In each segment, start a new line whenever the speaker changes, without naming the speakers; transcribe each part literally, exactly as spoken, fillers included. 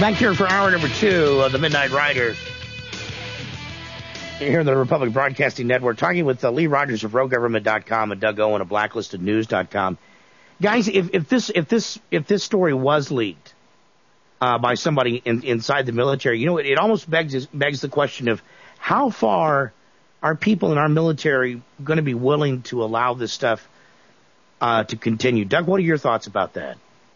Back here for hour number two of the Midnight Rider here in the Republic Broadcasting Network, talking with uh, Lee Rogers of Rogue Government dot com and Doug Owen of Blacklisted News dot com. Guys, if, if this if this if this story was leaked uh, by somebody in, inside the military, you know, it, it almost begs begs the question of how far are people in our military going to be willing to allow this stuff uh, to continue? Doug, what are your thoughts about that?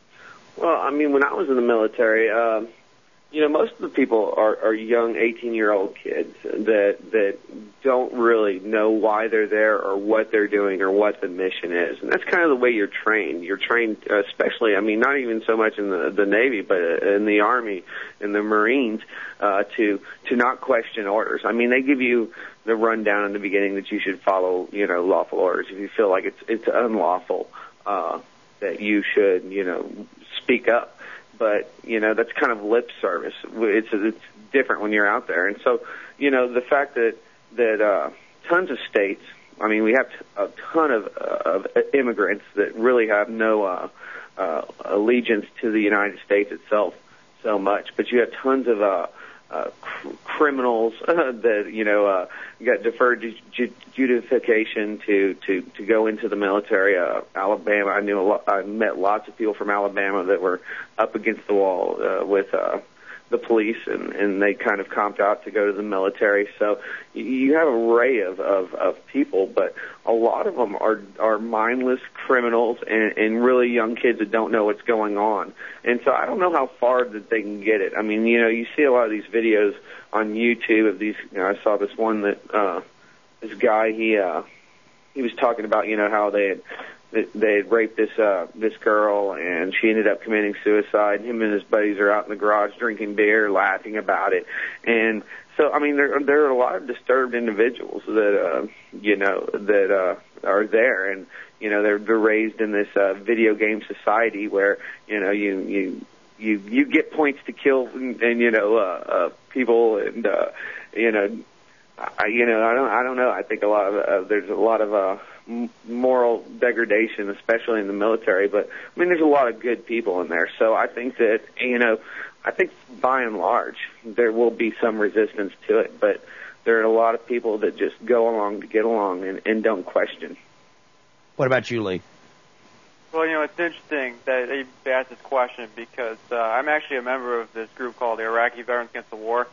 Well, I mean, when I was in the military, um, you know, most of the people are, are young eighteen-year-old kids that that don't really know why they're there or what they're doing or what the mission is. And that's kind of the way you're trained. You're trained, uh, especially, I mean, not even so much in the, the Navy, but in the Army, in the Marines, uh, to to not question orders. I mean, they give you the rundown in the beginning that you should follow, you know, lawful orders. If you feel like it's it's unlawful, uh, that you should, you know, speak up. But, you know, that's kind of lip service. It's it's different when you're out there. And so, you know, the fact that, that uh, tons of states, I mean, we have a ton of, uh, of immigrants that really have no uh, uh, allegiance to the United States itself so much. But you have tons of uh, uh, cr- criminals uh, that, you know, uh, got deferred ju- judication to, to, to go into the military. Uh, Alabama, I knew a lot, I met lots of people from Alabama that were up against the wall uh, with uh, the police, and, and they kind of comped out to go to the military. So you have an array of, of, of people, but a lot of them are are mindless criminals and, and really young kids that don't know what's going on. And so I don't know how far that they can get it. I mean, you know, you see a lot of these videos on YouTube of these. You know, I saw this one that uh, this guy he uh, he was talking about, you know, how they had they had raped this uh, this girl, and she ended up committing suicide. Him and his buddies are out in the garage drinking beer, laughing about it. And so, I mean, there there are a lot of disturbed individuals that uh, you know that uh, are there, and you know they're they're raised in this uh, video game society where you know you you you you get points to kill and, and you know uh, uh, people, and uh, you know I, you know I don't I don't know. I think a lot of uh, there's a lot of uh, moral degradation, especially in the military. But I mean, there's a lot of good people in there. So I think that, you know, I think by and large there will be some resistance to it. But there are a lot of people that just go along to get along and, and don't question.
What about you, Lee?
Well, you know, it's interesting that you asked this question because uh, I'm actually a member of this group called the Iraqi Veterans Against the War.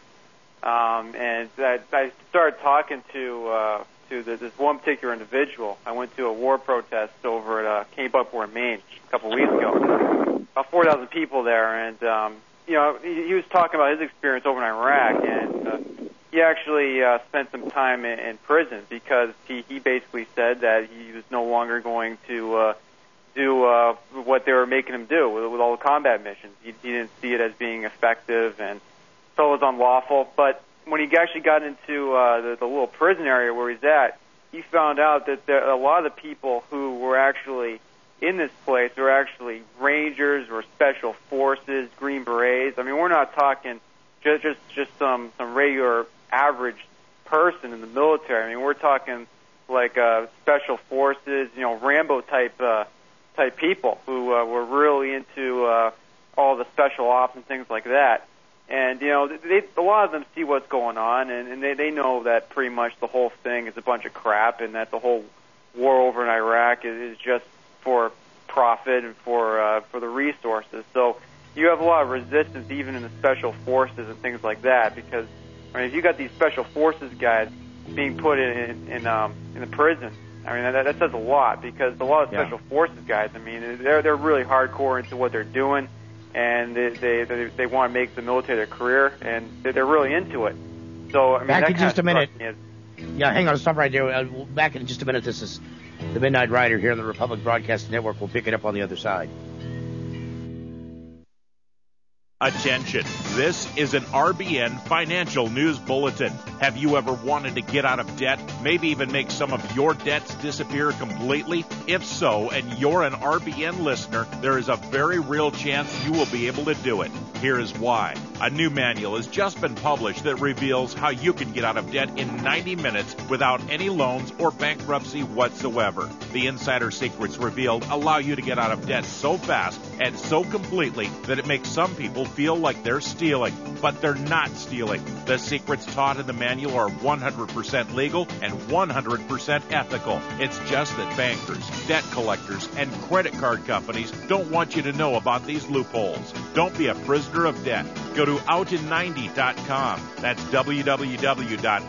Um, and I, I started talking to uh, to the, this one particular individual. I went to a war protest over at uh, Cape Upward, Maine, a couple of weeks ago. About four thousand people there, and um, you know, he, he was talking about his experience over in Iraq, and uh, he actually uh, spent some time in, in prison because he, he basically said that he was no longer going to uh, do uh, what they were making him do with, with all the combat missions. He, he didn't see it as being effective, and so it was unlawful. But when he actually got into uh, the, the little prison area where he's at, he found out that there, a lot of the people who were actually in this place were actually Rangers or Special Forces, Green Berets. I mean, we're not talking just just, just some, some regular average person in the military. I mean, we're talking like uh, Special Forces, you know, Rambo type uh, type people who uh, were really into uh, all the special ops and things like that. And, you know, they, a lot of them see what's going on, and, and they, they know that pretty much the whole thing is a bunch of crap and that the whole war over in Iraq is, is just for profit and for uh, for the resources. So you have a lot of resistance even in the special forces and things like that because, I mean, if you got these special forces guys being put in in, um, in the prison, I mean, that, that says a lot because a lot of special yeah. forces guys, I mean, they're, they're really hardcore into what they're doing. And they, they they they want to make the military their career, and they're really into it. So I mean,
back
that
in just a minute.
Is,
yeah, hang on, stop right there. Uh, back in just a minute. This is the Midnight Rider here on the Republic Broadcasting Network. We'll pick it up on the other side.
Attention, this is an R B N financial news bulletin. Have you ever wanted to get out of debt, maybe even make some of your debts disappear completely? If so, and you're an R B N listener, there is a very real chance you will be able to do it. Here is why. A new manual has just been published that reveals how you can get out of debt in ninety minutes without any loans or bankruptcy whatsoever. The insider secrets revealed allow you to get out of debt so fast and so completely that it makes some people feel like they're stealing, but they're not stealing. The secrets taught in the manual are one hundred percent legal and one hundred percent ethical. It's just that bankers, debt collectors, and credit card companies don't want you to know about these loopholes. Don't be a prisoner of debt. Go to out in ninety dot com. That's w w w dot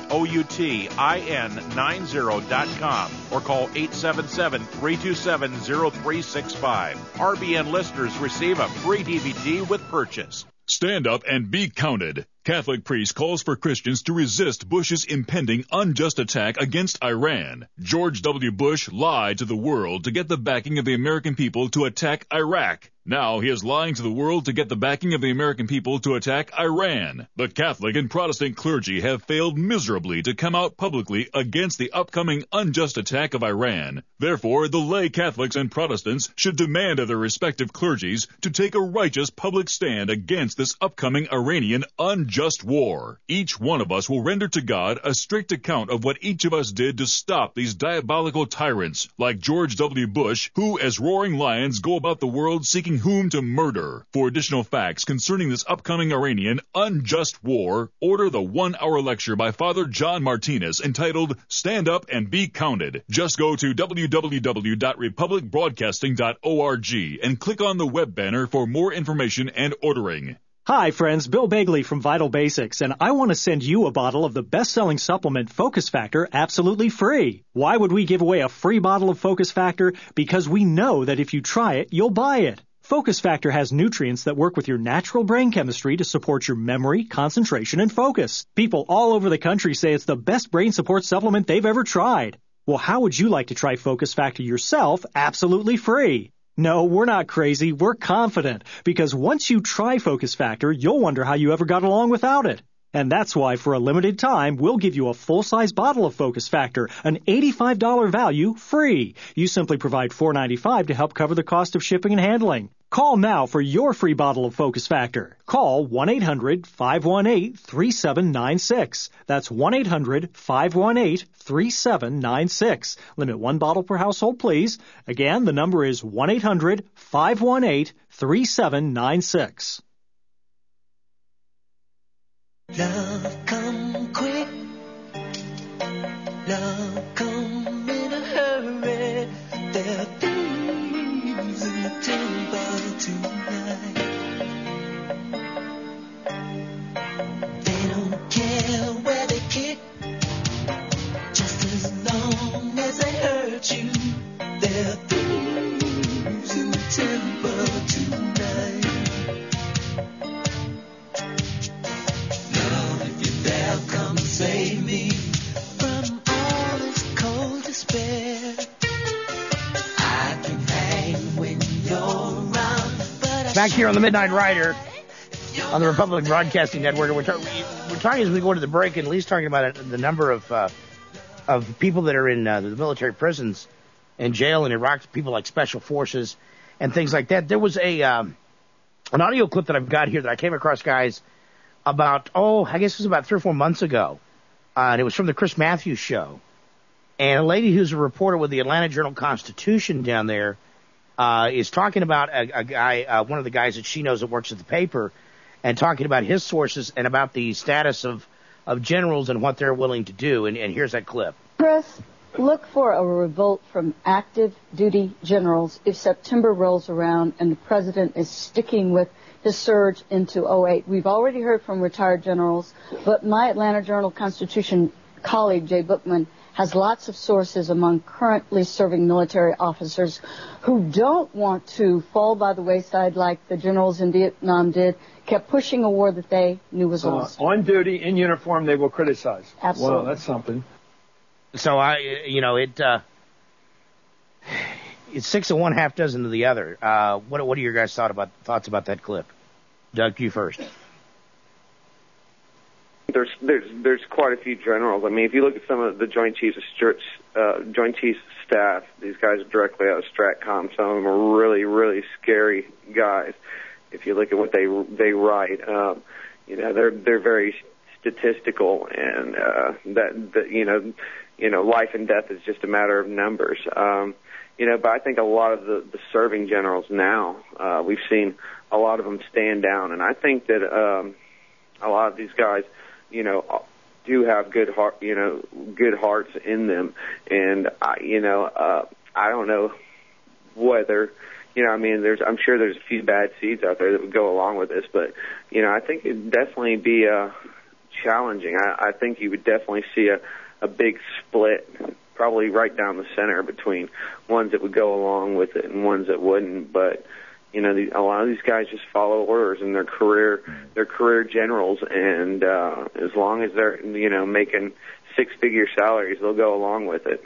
outin ninety dot com or call eight seven seven, three two seven, zero three six five. R B N listeners receive a free D V D with purchase.
Stand up and be counted. Catholic priest calls for Christians to resist Bush's impending unjust attack against Iran. George W. Bush lied to the world to get the backing of the American people to attack Iraq. Now he is lying to the world to get the backing of the American people to attack Iran. The Catholic and Protestant clergy have failed miserably to come out publicly against the upcoming unjust attack of Iran. Therefore, the lay Catholics and Protestants should demand of their respective clergies to take a righteous public stand against this upcoming Iranian unjust war. Each one of us will render to God a strict account of what each of us did to stop these diabolical tyrants like George W. Bush, who as roaring lions go about the world seeking whom to murder. For additional facts concerning this upcoming Iranian unjust war, order the one-hour lecture by Father John Martinez entitled Stand Up and Be Counted. Just go to w w w dot republic broadcasting dot org and click on the web banner for more information and ordering.
Hi, friends. Bill Bagley from Vital Basics, and I want to send you a bottle of the best-selling supplement Focus Factor absolutely free. Why would we give away a free bottle of Focus Factor? Because we know that if you try it, you'll buy it. Focus Factor has nutrients that work with your natural brain chemistry to support your memory, concentration, and focus. People all over the country say it's the best brain support supplement they've ever tried. Well, how would you like to try Focus Factor yourself absolutely free? No, we're not crazy. We're confident. Because once you try Focus Factor, you'll wonder how you ever got along without it. And that's why, for a limited time, we'll give you a full-size bottle of Focus Factor, an eighty-five dollars value, free. You simply provide four dollars and ninety-five cents to help cover the cost of shipping and handling. Call now for your free bottle of Focus Factor. Call one eight hundred, five one eight, three seven nine six. That's one eight hundred, five one eight, three seven nine six. Limit one bottle per household, please. Again, the number is one eight hundred, five one eight, three seven nine six.
Love come quick, love come in a hurry. There are thieves in the temple tonight. They don't care where they kick, just as long as they hurt you. There are thieves in the temple tonight. Come save me from all this cold despair. I can hang when you're around, but
Back here on the Midnight Rider on the Republic Broadcasting Network, we're, ta- we're talking as we go to the break, and Lee's talking about it, the number of uh, of people that are in uh, the military prisons and jail in Iraq, people like special forces and things like that. There was a um, an audio clip that I've got here that I came across, guys, about, oh, I guess it was about three or four months ago, uh, and it was from the Chris Matthews show. And a lady who's a reporter with the Atlanta Journal-Constitution down there uh, is talking about a, a guy, uh, one of the guys that she knows that works at the paper, and talking about his sources and about the status of, of generals and what they're willing to do. And, and here's that clip.
Chris, look for a revolt from active duty generals if September rolls around and the president is sticking with his surge into oh eight. We've already heard from retired generals, but my Atlanta Journal-Constitution colleague, Jay Bookman, has lots of sources among currently serving military officers who don't want to fall by the wayside like the generals in Vietnam did, kept pushing a war that they knew was
uh,
lost.
On duty, in uniform, they will criticize.
Absolutely.
Well, that's something.
So, I, you know, it uh, it's six of one, half dozen of the other. Uh, what, what are your guys' thought about, thoughts about that clip? Doug, you first.
There's there's there's quite a few generals. I mean, if you look at some of the Joint Chiefs of uh, Joint Chiefs of Staff, these guys are directly out of STRATCOM. Some of them are really really scary guys. If you look at what they they write, um, you know, they're they're very statistical, and uh, that, that you know, you know, life and death is just a matter of numbers. Um, you know, but I think a lot of the, the serving generals now, uh, we've seen a lot of them stand down. And I think that um, a lot of these guys, you know, do have good heart, you know, good hearts in them. And I, you know, uh, I don't know whether, you know, I mean, there's, I'm sure there's a few bad seeds out there that would go along with this, but, you know, I think it'd definitely be uh, challenging. I, I think you would definitely see a, a big split, probably right down the center between ones that would go along with it and ones that wouldn't. But, you know, the, a lot of these guys just follow orders, and they're career, they're career generals, and uh, as long as they're, you know, making six-figure salaries, they'll go along with it.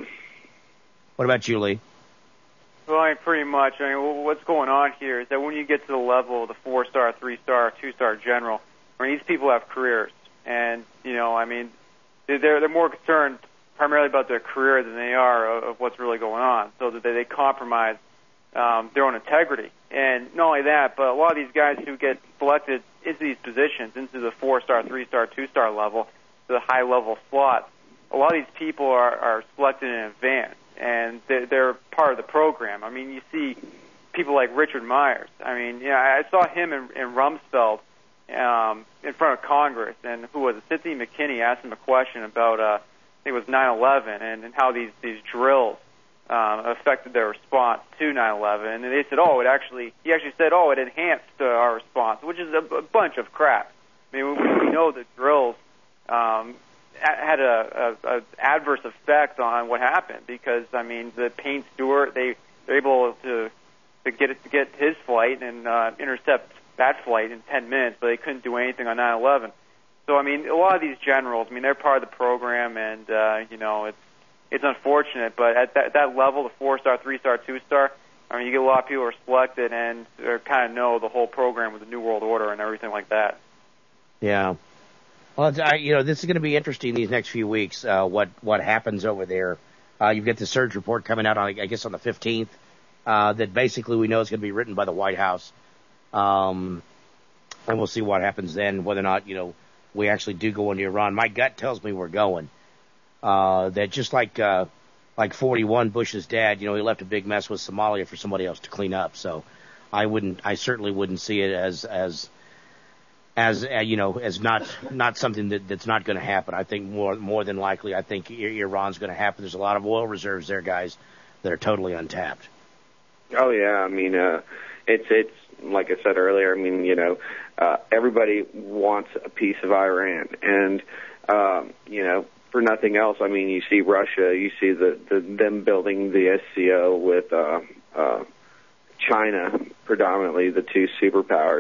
What about you, Lee?
Well, I mean, pretty much. I mean, what's going on here is that when you get to the level of the four-star, three-star, two-star general, I mean, these people have careers, and you know, I mean, they're they're more concerned primarily about their career than they are of, of what's really going on, so that they, they compromise um, their own integrity. And not only that, but a lot of these guys who get selected into these positions, into the four-star, three-star, two-star level, to the high-level slots, a lot of these people are, are selected in advance, and they're, they're part of the program. I mean, you see people like Richard Myers. I mean, you know, I saw him in, in Rumsfeld um, in front of Congress, and who was it? Cynthia McKinney asked him a question about, uh, I think it was nine eleven, and, and how these, these drills um, affected their response to nine eleven. And they said, oh, it actually, he actually said, oh, it enhanced uh, our response, which is a, a bunch of crap. I mean, we, we know that drills um, had a, a, a adverse effect on what happened, because I mean, the Payne Stewart, they they're able to to get it to get his flight and uh, intercept that flight in ten minutes, but they couldn't do anything on nine eleven. So I mean, a lot of these generals, I mean, they're part of the program, and uh, you know, it's it's unfortunate, but at that, that level, the four star, three star, two star, I mean, you get a lot of people who are selected and kind of know the whole program with the New World Order and everything like that.
Yeah. Well, it's, I, you know, this is going to be interesting these next few weeks, uh, what, what happens over there. Uh, you've got the surge report coming out, on, I guess, on the fifteenth, uh, that basically we know is going to be written by the White House. Um, and we'll see what happens then, whether or not, you know, we actually do go into Iran. My gut tells me we're going. Uh, that just like, uh, like forty-one, Bush's dad, you know, he left a big mess with Somalia for somebody else to clean up. So I wouldn't, I certainly wouldn't see it as, as, as uh, you know, as not not something that, that's not going to happen. I think more more than likely, I think Iran's going to happen. There's a lot of oil reserves there, guys, that are totally untapped.
Oh yeah, I mean, uh, it's it's like I said earlier. I mean, you know, uh, everybody wants a piece of Iran, and um, you know, for nothing else, I mean, you see Russia, you see the, the them building the S C O with uh, uh, China, predominantly the two superpowers.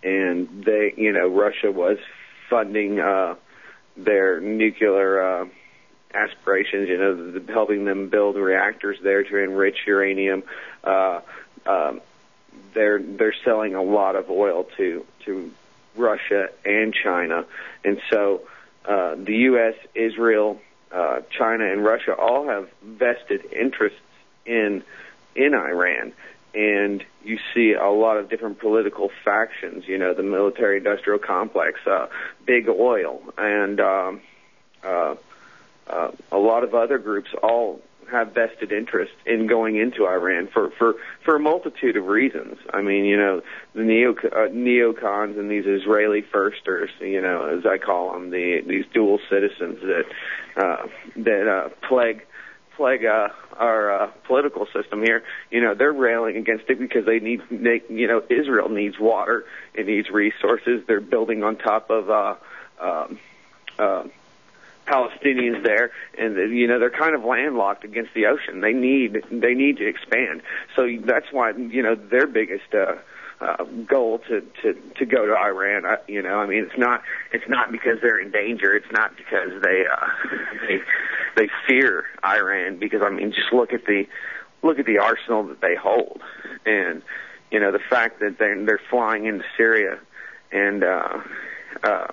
And they, you know, Russia was funding uh, their nuclear uh, aspirations, you know, the, helping them build reactors there to enrich uranium. Uh, um, they're they're selling a lot of oil to to Russia and China, and so uh, the U S, Israel, uh, China, and Russia all have vested interests in in Iran. And you see a lot of different political factions, you know, the military-industrial complex, uh, big oil, and um, uh, uh, a lot of other groups all have vested interest in going into Iran for, for, for a multitude of reasons. I mean, you know, the neo, uh, neocons and these Israeli firsters, you know, as I call them, the, these dual citizens that, uh, that uh, plague plague uh, our uh, political system here, you know, they're railing against it because they need, they, you know, Israel needs water, it needs resources. They're building on top of uh, um, uh, Palestinians there, and you know they're kind of landlocked against the ocean. They need they need to expand. So that's why you know their biggest uh, uh, goal to, to, to go to Iran. I, you know, I mean, it's not it's not because they're in danger. It's not because they uh, they they fear Iran. Because I mean, just look at the look at the arsenal that they hold, and you know the fact that they're they're flying into Syria and uh, uh,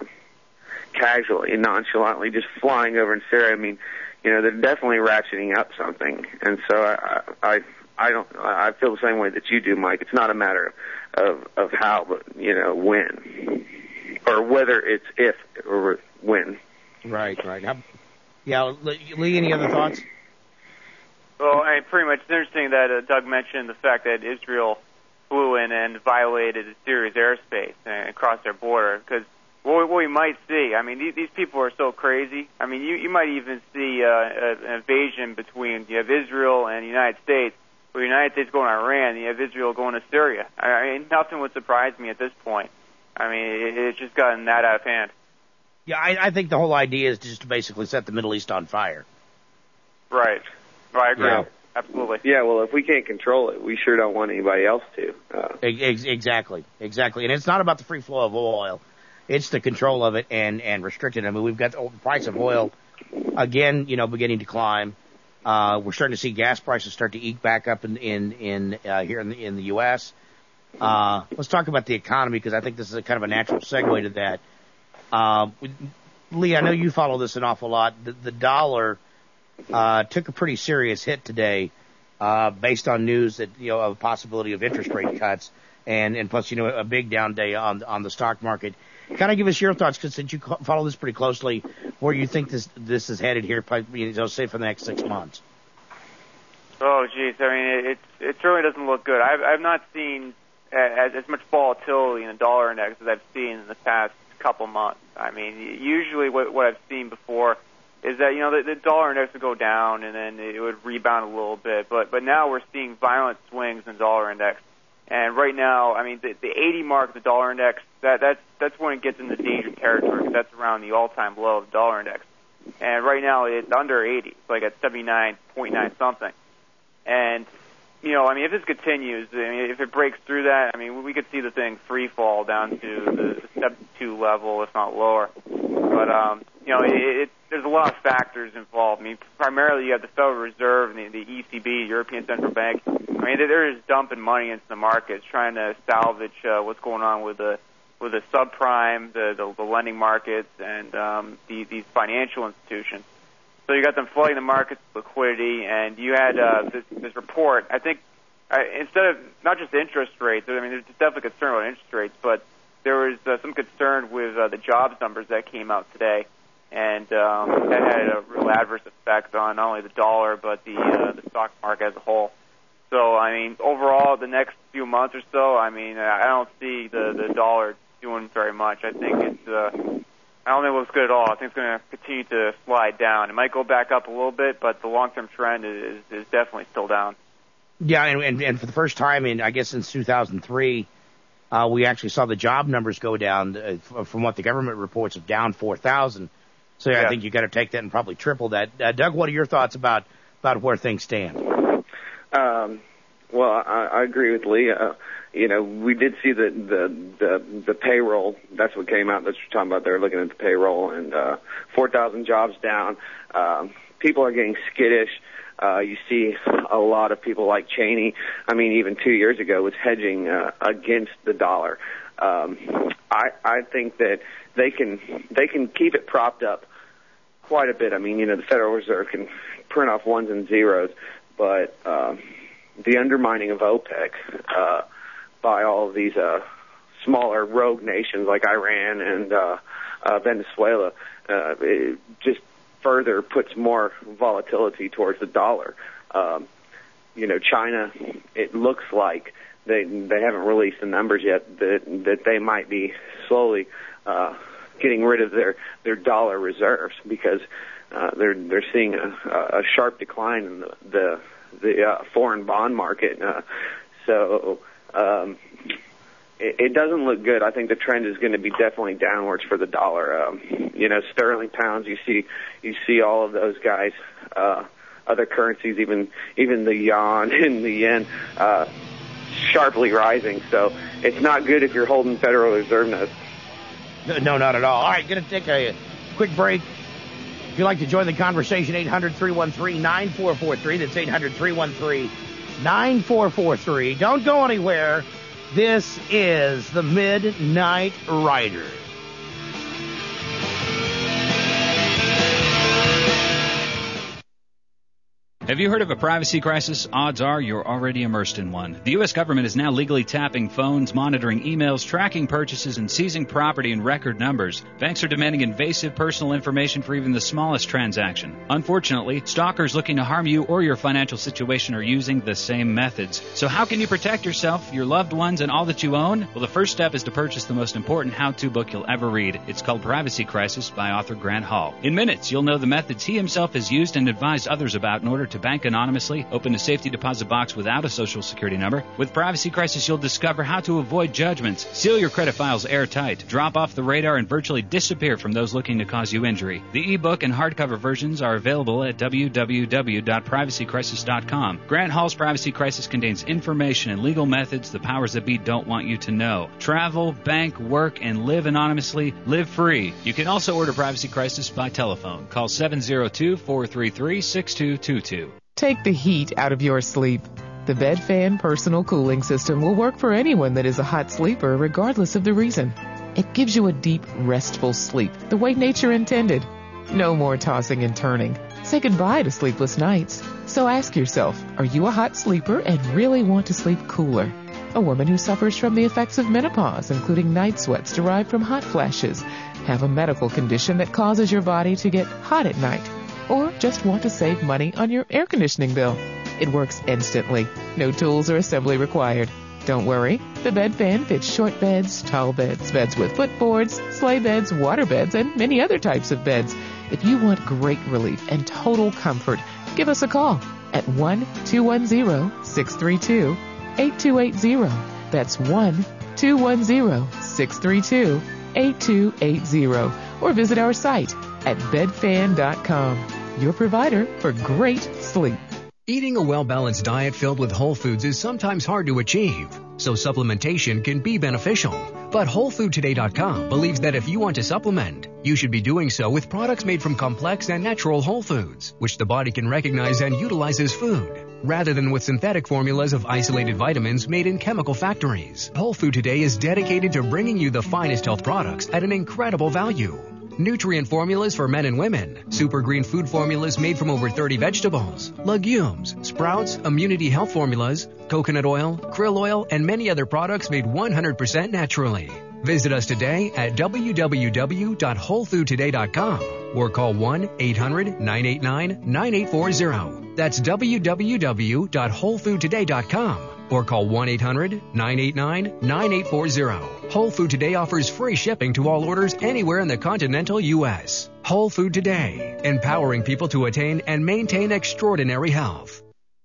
casually and nonchalantly just flying over in Syria. I mean, you know, they're definitely ratcheting up something, and so I I I don't I feel the same way that you do, Mike. It's not a matter of of how, but you know, when, or whether it's if or when.
Right, right. Yeah, Lee, any other thoughts?
Well, I mean, pretty much it's interesting that uh, Doug mentioned the fact that Israel flew in and violated Syria's airspace and crossed their border. Because what, what we might see, I mean, these, these people are so crazy. I mean, you, you might even see uh, an invasion between, you have Israel and the United States, where the United States going to Iran, and you have Israel going to Syria. I mean, nothing would surprise me at this point. I mean, it, it's just gotten that out of hand.
Yeah, I, I think the whole idea is just to basically set the Middle East on fire.
Right. Well, I agree.
Yeah.
Absolutely.
Yeah, well, if we can't control it, we sure don't want anybody else to. Uh,
Ex- exactly, exactly. And it's not about the free flow of oil. It's the control of it and, and restricting it. I mean, we've got the price of oil, again, you know, beginning to climb. Uh, we're starting to see gas prices start to eke back up in, in, in uh, here in the, in the U S. Uh, let's talk about the economy, because I think this is a kind of a natural segue to that. Uh, Lee, I know you follow this an awful lot. The, the dollar uh, took a pretty serious hit today, uh, based on news that, you know, of a possibility of interest rate cuts, and, and plus, you know, a big down day on on the stock market. Kind of give us your thoughts, because since you follow this pretty closely, where you think this this is headed here, you know, say for the next six months.
Oh, geez. I mean, it it certainly doesn't look good. I've I've not seen as, as much volatility in the dollar index as I've seen in the past couple months. I mean, usually what what I've seen before is that, you know, the, the dollar index would go down and then it would rebound a little bit, but but now we're seeing violent swings in the dollar index. And right now, I mean, the, the eighty mark of the dollar index, that that's that's when it gets into danger territory, because that's around the all-time low of the dollar index. And right now it's under eighty, it's like at seventy-nine point nine something. And you know, I mean, if this continues, I mean, if it breaks through that, I mean, we could see the thing free fall down to the seventy-two level, if not lower. But, um, you know, it, it, there's a lot of factors involved. I mean, primarily you have the Federal Reserve and the, the E C B, the European Central Bank. I mean, they're just dumping money into the markets, trying to salvage uh, what's going on with the with the subprime, the, the, the lending markets, and um, the, these financial institutions. So you got them flooding the markets with liquidity, and you had uh, this, this report. I think uh, instead of not just interest rates, I mean, there's definitely concern about interest rates, but there was uh, some concern with uh, the jobs numbers that came out today, and um, that had a real adverse effect on not only the dollar but the uh, the stock market as a whole. So, I mean, overall, the next few months or so, I mean, I don't see the, the dollar doing very much. I think it's uh, I don't think it looks good at all. I think it's going to continue to slide down. It might go back up a little bit, but the long-term trend is, is definitely still down.
Yeah, and, and, and for the first time in, I guess, since two thousand three, uh, we actually saw the job numbers go down, uh, from what the government reports, of down four thousand. So yeah, yeah. I think you got to take that and probably triple that. Uh, Doug, what are your thoughts about, about where things stand?
Um, well, I, I agree with Lee. Uh, you know, we did see the, the, the, the payroll. That's what came out. That's what you're talking about. They're looking at the payroll, and, uh, four thousand jobs down. Um, people are getting skittish. Uh, you see a lot of people like Cheney. I mean, even two years ago was hedging, uh, against the dollar. Um, I, I think that they can, they can keep it propped up quite a bit. I mean, you know, the Federal Reserve can print off ones and zeros, but, um, the undermining of OPEC, uh, by all of these uh, smaller rogue nations like Iran and uh, uh, Venezuela, uh, it just further puts more volatility towards the dollar. Um, you know, China, it looks like they they haven't released the numbers yet, that that they might be slowly uh, getting rid of their their dollar reserves, because uh, they're they're seeing a, a sharp decline in the the, the uh, foreign bond market. Uh, so. Um, it, it doesn't look good. I think the trend is going to be definitely downwards for the dollar. Um, you know, sterling pounds, you see, you see all of those guys, uh, other currencies, even, even the yuan and the yen, uh, sharply rising. So it's not good if you're holding Federal Reserve notes.
No, not at all. All right, going to take a quick break. If you'd like to join the conversation, eight hundred, three one three, nine four four three. That's eight hundred, three one three, nine four four three. Don't go anywhere. This is the Midnight Riders.
Have you heard of a privacy crisis? Odds are you're already immersed in one. The U S government is now legally tapping phones, monitoring emails, tracking purchases, and seizing property in record numbers. Banks are demanding invasive personal information for even the smallest transaction. Unfortunately, stalkers looking to harm you or your financial situation are using the same methods. So how can you protect yourself, your loved ones, and all that you own? Well, the first step is to purchase the most important how-to book you'll ever read. It's called Privacy Crisis by author Grant Hall. In minutes, you'll know the methods he himself has used and advised others about in order to bank anonymously, open a safety deposit box without a social security number. With Privacy Crisis, you'll discover how to avoid judgments, seal your credit files airtight, drop off the radar, and virtually disappear from those looking to cause you injury. The ebook and hardcover versions are available at w w w dot privacy crisis dot com. Grant Hall's Privacy Crisis contains information and legal methods the powers that be don't want you to know. Travel, bank, work, and live anonymously. Live free. You can also order Privacy Crisis by telephone. Call seven zero two, four three three, six two two two.
Take the heat out of your sleep. The BedFan Personal Cooling System will work for anyone that is a hot sleeper, regardless of the reason. It gives you a deep, restful sleep, the way nature intended. No more tossing and turning. Say goodbye to sleepless nights. So ask yourself, are you a hot sleeper and really want to sleep cooler? A woman who suffers from the effects of menopause, including night sweats derived from hot flashes, have a medical condition that causes your body to get hot at night, or just want to save money on your air conditioning bill. It works instantly. No tools or assembly required. Don't worry. The BedFan fits short beds, tall beds, beds with footboards, sleigh beds, water beds, and many other types of beds. If you want great relief and total comfort, give us a call at one two one zero, six three two, eight two eight zero. That's one two one zero, six three two, eight two eight zero. Or visit our site at bed fan dot com. Your provider for great sleep.
Eating a well-balanced diet filled with whole foods is sometimes hard to achieve, so supplementation can be beneficial. But whole food today dot com believes that if you want to supplement, you should be doing so with products made from complex and natural whole foods, which the body can recognize and utilize as food, rather than with synthetic formulas of isolated vitamins made in chemical factories. Whole Food Today is dedicated to bringing you the finest health products at an incredible value. Nutrient formulas for men and women, super green food formulas made from over thirty vegetables, legumes, sprouts, immunity health formulas, coconut oil, krill oil, and many other products made one hundred percent naturally. Visit us today at w w w dot whole food today dot com or call one eight hundred, nine eight nine, nine eight four zero. That's w w w dot whole food today dot com or call one eight hundred, nine eight nine, nine eight four zero. Whole Food Today offers free shipping to all orders anywhere in the continental U S. Whole Food Today, empowering people to attain and maintain extraordinary health.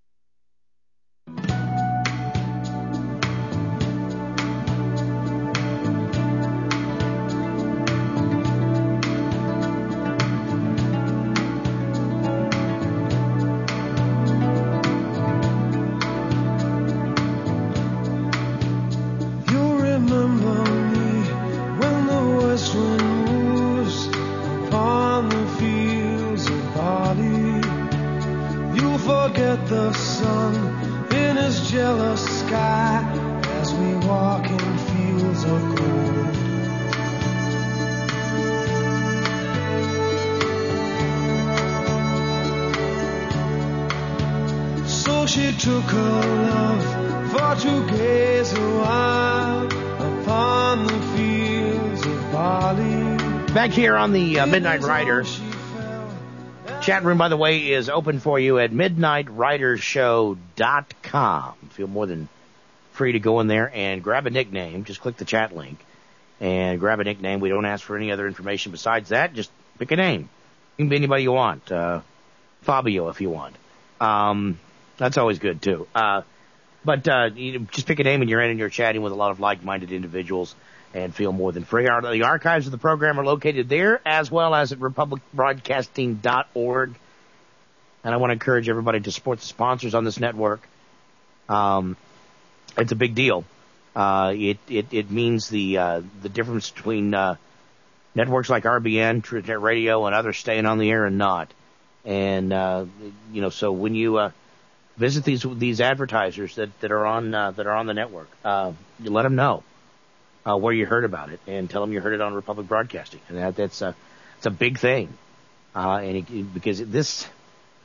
Back here on the uh, Midnight Riders. Chat room, by the way, is open for you at midnight riders show dot com. Feel more than free to go in there and grab a nickname. Just click the chat link and grab a nickname. We don't ask for any other information besides that. Just pick a name. You can be anybody you want. Uh, Fabio if you want. Um, that's always good, too. Uh, but uh, you just pick a name and you're in and you're chatting with a lot of like-minded individuals and feel more than free. The archives of the program are located there, as well as at republic broadcasting dot org. And I want to encourage everybody to support the sponsors on this network. Um, it's a big deal. Uh, it, it, it means the, uh, the difference between, uh, networks like R B N, TruthNet Radio, and others staying on the air and not. And, uh, you know, so when you, uh, visit these, these advertisers that, that are on, uh, that are on the network, uh, you let them know. Uh, where you heard about it, and tell them you heard it on Republic Broadcasting, and that, that's a, it's a big thing, uh, and it, because this,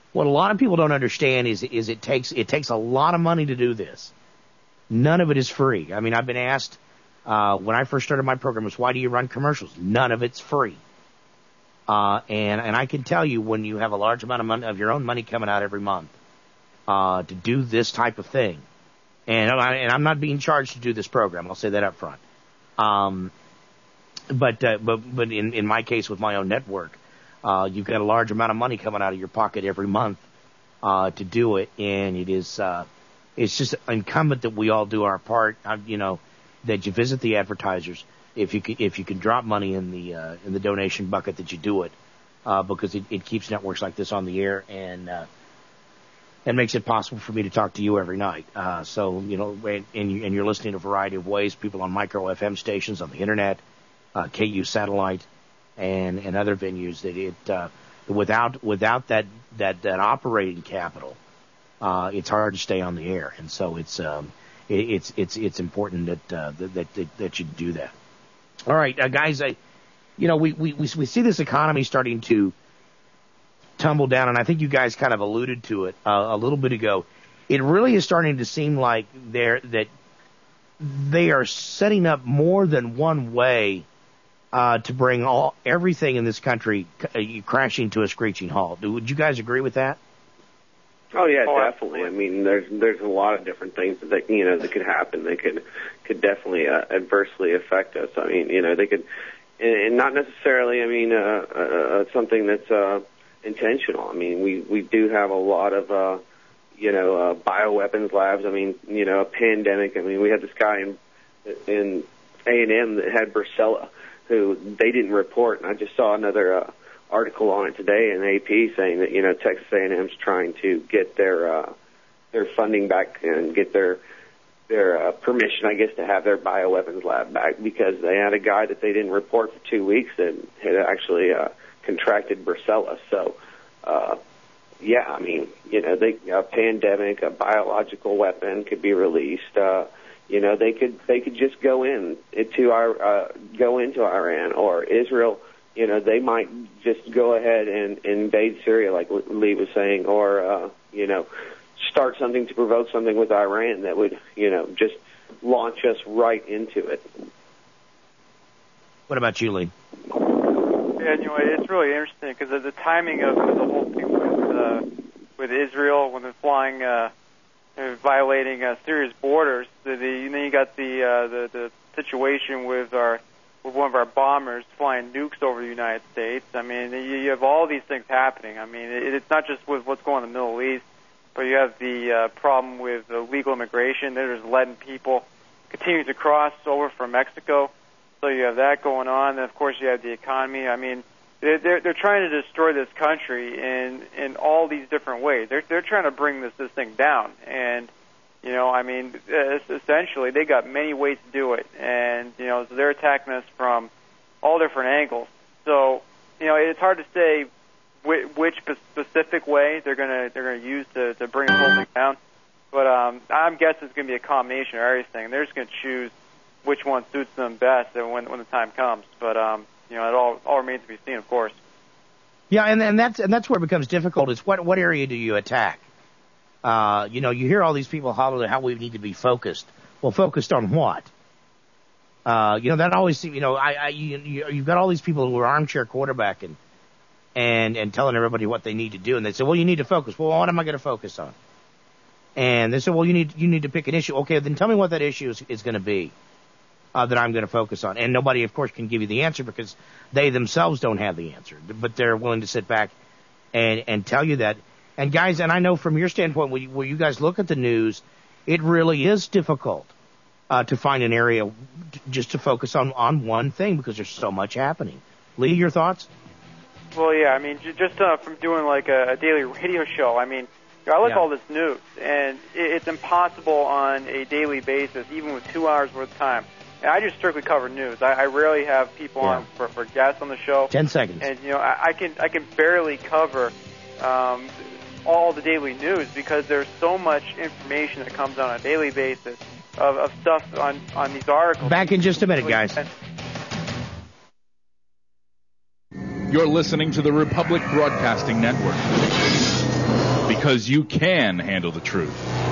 what a lot of people don't understand is is it takes it takes a lot of money to do this. None of it is free. I mean, I've been asked uh, when I first started my program, was why do you run commercials? None of it's free. Uh, and and I can tell you, when you have a large amount of money, of your own money coming out every month uh, to do this type of thing, and I, and I'm not being charged to do this program. I'll say that up front. Um, but uh, but but in in my case with my own network, uh, you've got a large amount of money coming out of your pocket every month uh, to do it, and it is uh, it's just incumbent that we all do our part. Uh, you know, that you visit the advertisers. If you can, if you can drop money in the uh, in the donation bucket, that you do it, uh, because it, it keeps networks like this on the air and uh, and makes it possible for me to talk to you every night. Uh, so you know, and, and you're listening a variety of ways. People on micro F M stations, on the internet, uh, K U satellite, and and other venues. That it uh, without without that that that operating capital, uh, it's hard to stay on the air. And so it's um, it, it's it's it's important that, uh, that that that you do that. All right, uh, guys, I, you know, we, we, we see this economy starting to tumble down, and I think you guys kind of alluded to it uh, a little bit ago. It really is starting to seem like they're, that they are setting up more than one way uh, to bring all everything in this country c- crashing to a screeching halt. Would you guys agree with that?
Oh yeah, definitely. I mean, there's there's a lot of different things that you know that could happen. They could could definitely uh, adversely affect us. I mean, you know, they could, and not necessarily. I mean, uh, uh, something that's uh, intentional. I mean, we we do have a lot of uh, you know uh, bioweapons labs. I mean, you know, a pandemic. I mean, we had this guy in in A and M that had Brucella, who they didn't report, and I just saw another. Uh, article on it today in A P saying that, you know, Texas A and M's trying to get their uh, their funding back and get their their uh, permission, I guess, to have their bioweapons lab back because they had a guy that they didn't report for two weeks that had actually uh, contracted Brucella. So, uh, yeah, I mean, you know, they, a pandemic, a biological weapon could be released. Uh, you know, they could they could just go in into our uh, go into Iran or Israel. You know, they might just go ahead and, and invade Syria, like Lee was saying, or, uh, you know, start something to provoke something with Iran that would, you know, just launch us right into it.
What about you, Lee?
Yeah, anyway, it's really interesting because of the timing of the whole thing with, uh, with Israel when they're flying, uh, they're violating uh, Syria's borders. The, the, and then you got the, uh, the the situation with our with one of our bombers flying nukes over the United States. I mean, you, you have all these things happening. I mean, it, it's not just with what's going on in the Middle East, but you have the uh, problem with illegal immigration. They're just letting people continue to cross over from Mexico. So you have that going on. And, of course, you have the economy. I mean, they're, they're, they're trying to destroy this country in, in all these different ways. They're, they're trying to bring this, this thing down. And, you know, I mean, essentially, they got many ways to do it, and you know, so they're attacking us from all different angles. So, you know, it's hard to say which, which specific way they're gonna they're gonna use to to bring the whole thing down. But um, I'm guessing it's gonna be a combination of everything. They're just gonna choose which one suits them best when when the time comes. But um, you know, it all all remains to be seen, of course.
Yeah, and and that's and that's where it becomes difficult. Is what what area do you attack? Uh, you know, you hear all these people holler how we need to be focused. Well, focused on what? Uh, you know, that always seems, you know, I, I, you, you've got all these people who are armchair quarterbacking and, and telling everybody what they need to do. And they say, well, you need to focus. Well, what am I going to focus on? And they say, well, you need, you need to pick an issue. Okay, then tell me what that issue is, is going to be, uh, that I'm going to focus on. And nobody, of course, can give you the answer because they themselves don't have the answer, but they're willing to sit back and, and tell you that. And guys, and I know from your standpoint, where you, where you guys look at the news, it really is difficult uh, to find an area t- just to focus on, on one thing because there's so much happening. Lee, your thoughts?
Well, yeah, I mean, j- just uh, from doing like a, a daily radio show, I mean, I look at
Yeah.
all this news, and it, it's impossible on a daily basis, even with two hours worth of time. And I just strictly cover news. I, I rarely have people
Yeah.
on for, for guests on the show.
Ten seconds.
And you know, I, I can I can barely cover um, all the daily news because there's so much information that comes on a daily basis of, of stuff on, on these articles.
Back in just a minute, guys.
You're listening to the Republic Broadcasting Network.
because you can handle the truth.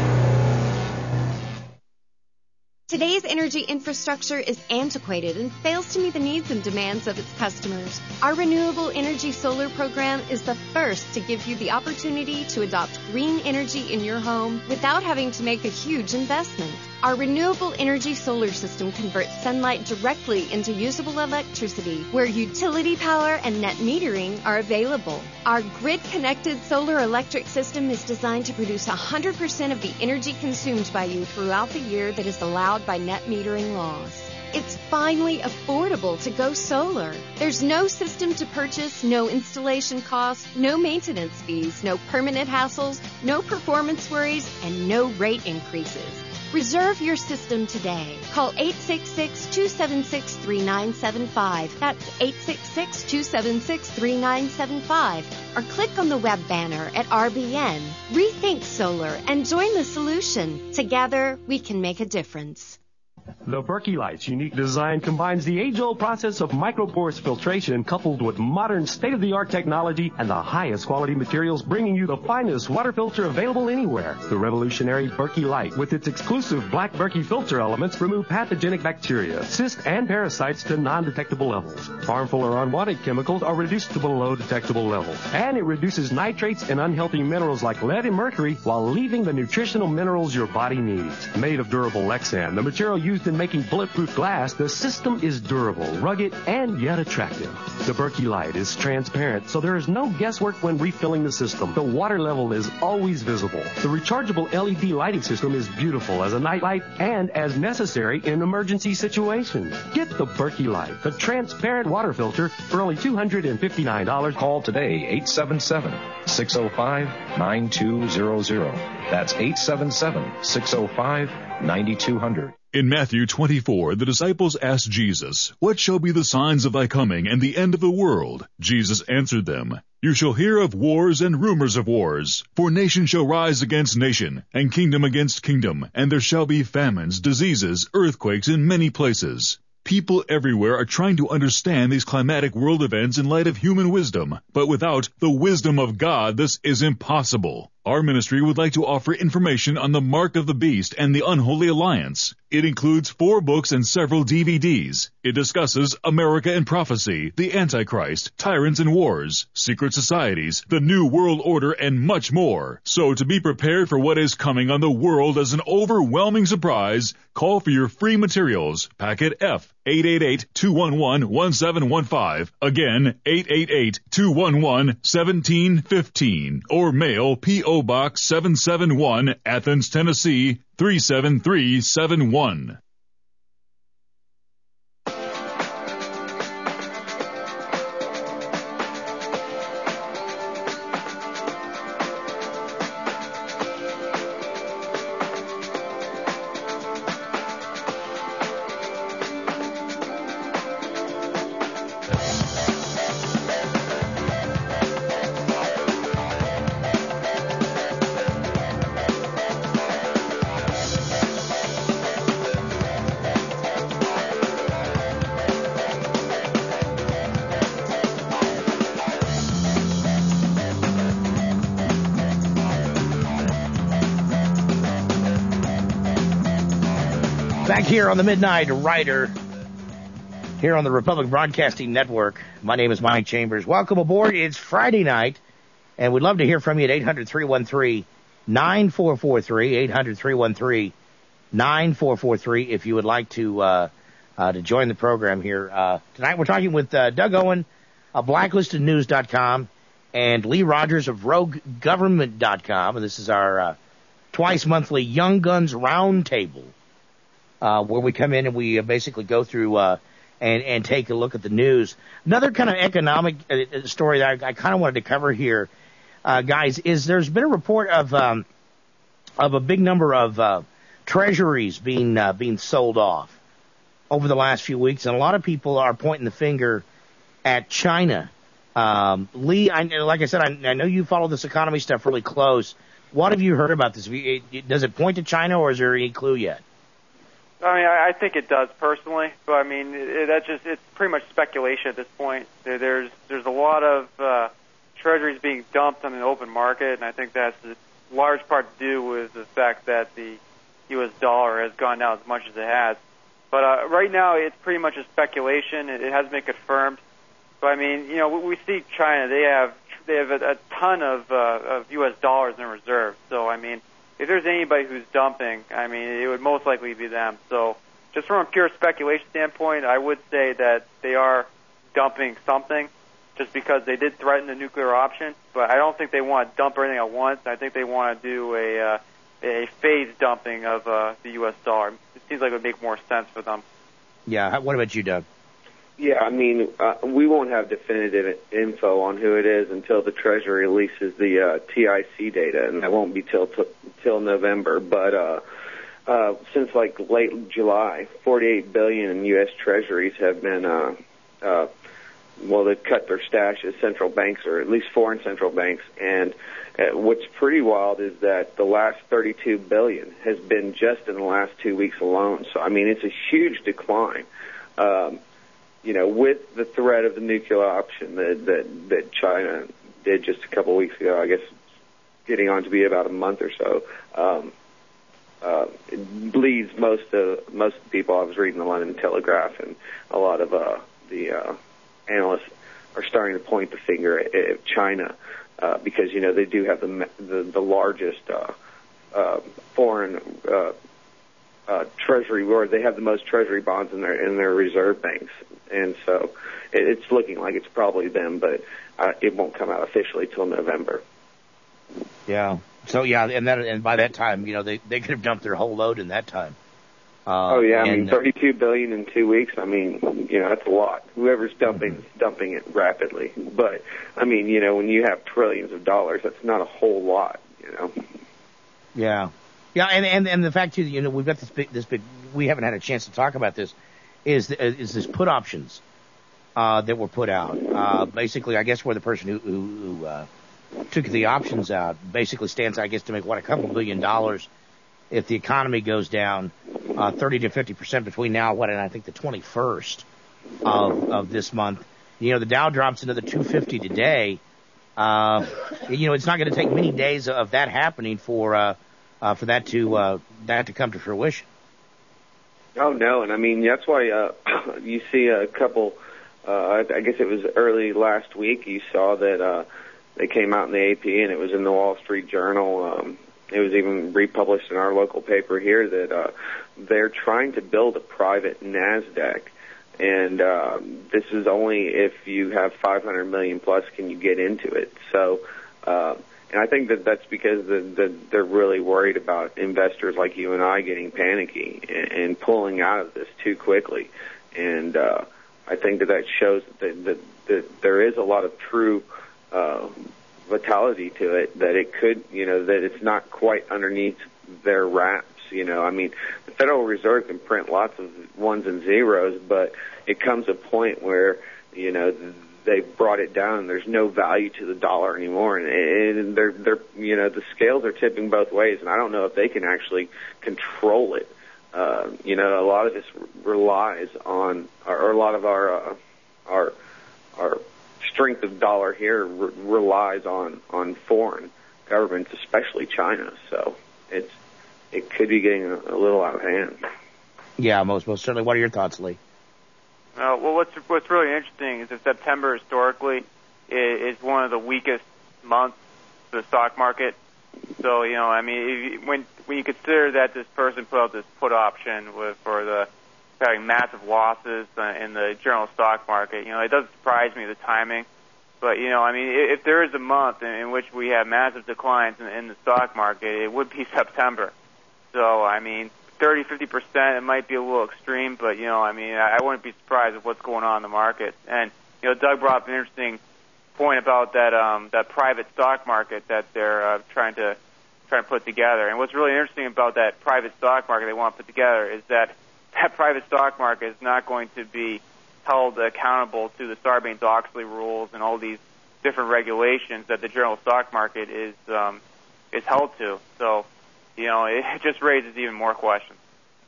Today's energy infrastructure is antiquated and fails to meet the needs and demands of its customers. Our Renewable Energy Solar program is the first to give you the opportunity to adopt green energy in your home without having to make a huge investment. Our Renewable Energy Solar system converts sunlight directly into usable electricity, where utility power and net metering are available. Our grid-connected solar electric system is designed to produce one hundred percent of the energy consumed by you throughout the year that is allowed by net metering laws. It's finally affordable to go solar. There's no system to purchase, no installation costs, no maintenance fees, no permanent hassles, no performance worries, and no rate increases. Reserve your system today. Call eight six six, two seven six, three nine seven five. That's eight six six, two seven six, three nine seven five. Or click on the web banner at R B N. Rethink solar and join the solution. Together, we can make a difference.
The Berkey Light's unique design combines the age-old process of microporous filtration coupled with modern state-of-the-art technology and the highest quality materials, bringing you the finest water filter available anywhere. The revolutionary Berkey Light, with its exclusive black Berkey filter elements, remove pathogenic bacteria, cysts, and parasites to non-detectable levels. Harmful or unwanted chemicals are reduced to below detectable levels. And it reduces nitrates and unhealthy minerals like lead and mercury while leaving the nutritional minerals your body needs. Made of durable Lexan, the material used in making bulletproof glass, the system is durable, rugged, and yet attractive. The Berkey Light is transparent, so there is no guesswork when refilling the system. The water level is always visible. The rechargeable L E D lighting system is beautiful as a night light and as necessary in emergency situations. Get the Berkey Light, the transparent water filter, for only two hundred fifty-nine dollars.
Call today, eight seven seven, six oh five, nine two zero zero. That's eight seven seven, six oh five, nine two zero zero.
In Matthew twenty-four, the disciples asked Jesus, "What shall be the signs of thy coming and the end of the world?" Jesus answered them, "You shall hear of wars and rumors of wars. For nation shall rise against nation, and kingdom against kingdom, and there shall be famines, diseases, earthquakes in many places." People everywhere are trying to understand these climatic world events in light of human wisdom, but without the wisdom of God, this is impossible. Our ministry would like to offer information on the Mark of the Beast and the Unholy Alliance. It includes four books and several D V Ds. It discusses America and prophecy, the Antichrist, tyrants and wars, secret societies, the New World Order, and much more. So to be prepared for what is coming on the world as an overwhelming surprise, call for your free materials. Packet F, eight eight eight, two one one, one seven one five. Again, eight eight eight, two one one, one seven one five. Or mail P O Box seven seven one, Athens, Tennessee, three seven three seven one.
Back here on the Midnight Rider, here on the Republic Broadcasting Network. My name is Mike Chambers. Welcome aboard. It's Friday night, and we'd love to hear from you at eight hundred, three one three, nine four four three, eight hundred, three one three, nine four four three, if you would like to uh, uh, to join the program here. Uh, tonight we're talking with uh, Doug Owen of blacklisted news dot com and Lee Rogers of rogue government dot com, and this is our uh, twice monthly Young Guns Roundtable. Uh, where we come in and we uh, basically go through uh, and, and take a look at the news. Another kind of economic uh, story that I, I kind of wanted to cover here, uh, guys, is there's been a report of um, of a big number of uh, treasuries being uh, being sold off over the last few weeks, and a lot of people are pointing the finger at China. Um, Lee, I, like I said, I, I know you follow this economy stuff really close. What have you heard about this? Does it point to China, or is there any clue yet?
I mean, I, I think it does personally, but I mean, it, that just—it's pretty much speculation at this point. There, there's there's a lot of uh, treasuries being dumped on the open market, and I think that's a large part to do with the fact that the U S dollar has gone down as much as it has. But uh, right now, it's pretty much a speculation. It, it hasn't been confirmed. But I mean, you know, we, we see China. They have they have a, a ton of, uh, of U S dollars in reserve. So I mean, if there's anybody who's dumping, I mean, it would most likely be them. So just from a pure speculation standpoint, I would say that they are dumping something, just because they did threaten the nuclear option. But I don't think they want to dump everything at once. I think they want to do a uh, a phased dumping of uh, the U S dollar. It seems like it would make more sense for them.
Yeah. What about you, Doug?
Yeah, I mean, uh, we won't have definitive info on who it is until the Treasury releases the uh, T I C data, and that won't be till t- till November. But uh, uh, since like late July, forty-eight billion in U S Treasuries have been, uh, uh, well, they've cut their stash at central banks, or at least foreign central banks. And uh, what's pretty wild is that the last thirty-two billion has been just in the last two weeks alone. So I mean, it's a huge decline. Um, You know, with the threat of the nuclear option that, that, that China did just a couple of weeks ago, I guess getting on to be about a month or so, um, uh, it leads most of, most of the people. I was reading the London Telegraph, and a lot of uh, the uh, analysts are starting to point the finger at, at China uh, because, you know, they do have the, the, the largest uh, uh, foreign uh, uh, treasury, or they have the most treasury bonds in their in their reserve banks. And so it's looking like it's probably them, but uh, it won't come out officially till November.
Yeah. So yeah, and that and by that time, you know, they they could have dumped their whole load in that time. Uh,
oh yeah, I
and,
mean, thirty-two billion in two weeks. I mean, you know, that's a lot. Whoever's dumping is dumping it rapidly. But I mean, you know, when you have trillions of dollars, that's not a whole lot. You know.
Yeah. Yeah, and and and the fact too, you know, we've got this big this big. We haven't had a chance to talk about this. Is the, is this put options uh, that were put out? Uh, basically, I guess where the person who, who, who uh, took the options out basically stands, I guess, to make what a couple billion dollars if the economy goes down uh, thirty to fifty percent between now what and I think the twenty-first of of this month. You know, the Dow drops into the two fifty today. Uh, you know, it's not going to take many days of that happening for uh, uh, for that to uh, that to come to fruition.
Oh, no, and I mean, that's why uh, you see a couple, uh, I guess it was early last week, you saw that uh, they came out in the A P, and it was in the Wall Street Journal. Um, it was even republished in our local paper here that uh, they're trying to build a private NASDAQ, and uh, this is only if you have five hundred million plus can you get into it. So, uh, and I think that that's because the, the, they're really worried about investors like you and I getting panicky and, and pulling out of this too quickly. And uh, I think that that shows that, that, that there is a lot of true uh, vitality to it, that it could, you know, that it's not quite underneath their wraps. You know, I mean, the Federal Reserve can print lots of ones and zeros, but it comes a point where, you know, they've brought it down. There's no value to the dollar anymore, and, and they're they're you know the scales are tipping both ways, and I don't know if they can actually control it. Uh, you know, a lot of this relies on, or a lot of our uh, our our strength of dollar here re- relies on on foreign governments, especially China. So it's it could be getting a, a little out of hand.
Yeah, most most certainly. What are your thoughts, Lee?
Uh, well, what's what's really interesting is that September historically is, is one of the weakest months for the stock market. So, you know, I mean, if you, when when you consider that this person put out this put option with, for the having massive losses uh, in the general stock market, you know, it doesn't surprise me the timing. But, you know, I mean, if there is a month in, in which we have massive declines in, in the stock market, it would be September. So, I mean, thirty, fifty percent, it might be a little extreme, but, you know, I mean, I, I wouldn't be surprised with what's going on in the market. And, you know, Doug brought up an interesting point about that um, that private stock market that they're uh, trying to trying to put together. And what's really interesting about that private stock market they want to put together is that that private stock market is not going to be held accountable to the Sarbanes-Oxley rules and all these different regulations that the general stock market is um, is held to. So, you know, it just raises even more questions.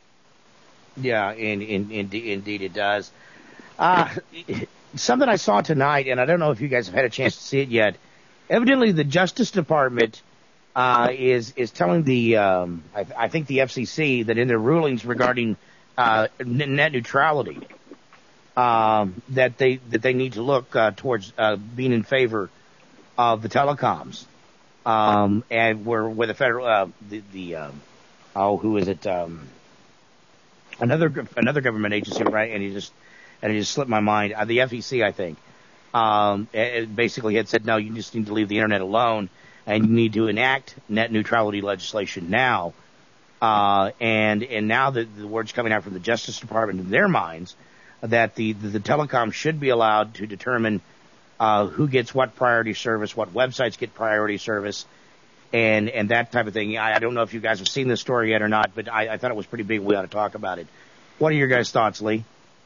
Yeah, in, in, in, indeed it does. Uh, something I saw tonight, and I don't know if you guys have had a chance to see it yet, evidently the Justice Department uh, is is telling the um, I, I think the F C C that in their rulings regarding uh, net neutrality um, that they that they need to look uh, towards uh, being in favor of the telecoms um, and where where the federal uh, the the um, oh who is it um, another another government agency, right? And he just and it just slipped my mind. Uh, the F E C, I think. Um, it basically had said, no, you just need to leave the internet alone, and you need to enact net neutrality legislation now. Uh, and and now the, the word's coming out from the Justice Department in their minds that the the, the telecom should be allowed to determine uh, who gets what priority service, what websites get priority service, and and that type of thing. I, I don't know if you guys have seen this story yet or not, but I, I thought it was pretty big. We ought to talk about it. What are your guys' thoughts, Lee?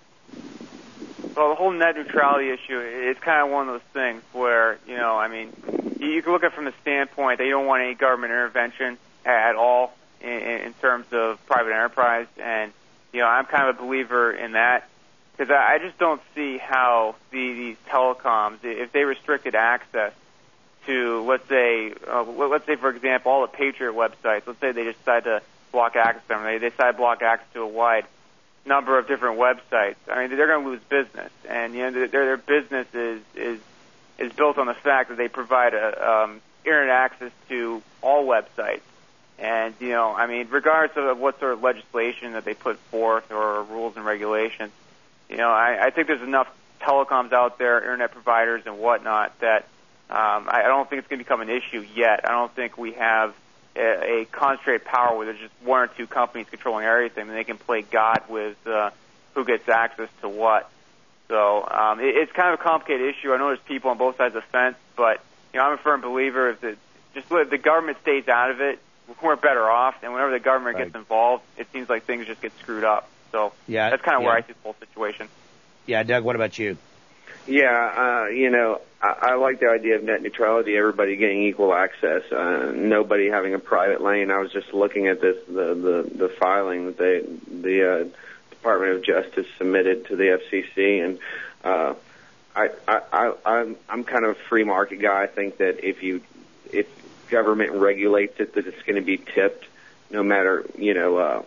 Well, the whole net neutrality issue, it's kind of one of those things where, you know, I mean, you can look at it from the standpoint that you don't want any government intervention at all in, in terms of private enterprise. And, you know, I'm kind of a believer in that because I just don't see how the, these telecoms, if they restricted access to, let's say, uh, let's say, for example, all the Patriot websites, let's say they just decide to block access to them. They decide to block access to a wide number of different websites. I mean, they're going to lose business, and you know, their, their business is is is built on the fact that they provide a um, internet access to all websites. And you know, I mean, regardless of what sort of legislation that they put forth or rules and regulations, you know, I, I think there's enough telecoms out there, internet providers and whatnot, that um, I, I don't think it's going to become an issue yet. I don't think we have a, a concentrated power where there's just one or two companies controlling everything, and they can play God with uh, who gets access to what. So um, it, it's kind of a complicated issue. I know there's people on both sides of the fence, but you know, I'm a firm believer if the, just if the government stays out of it, we're better off. And whenever the government
right.
gets involved, it seems like things just get screwed up. So
yeah,
that's kind of
yeah.
where I see the whole situation.
Yeah, Doug, what about you?
Yeah, uh, you know, I, I like the idea of net neutrality, everybody getting equal access, uh, nobody having a private lane. I was just looking at this, the, the, the filing that they, the uh, Department of Justice submitted to the F C C, and uh, I, I, I, I'm, I'm kind of a free market guy. I think that if you, if government regulates it, that it's going to be tipped, no matter, you know, uh,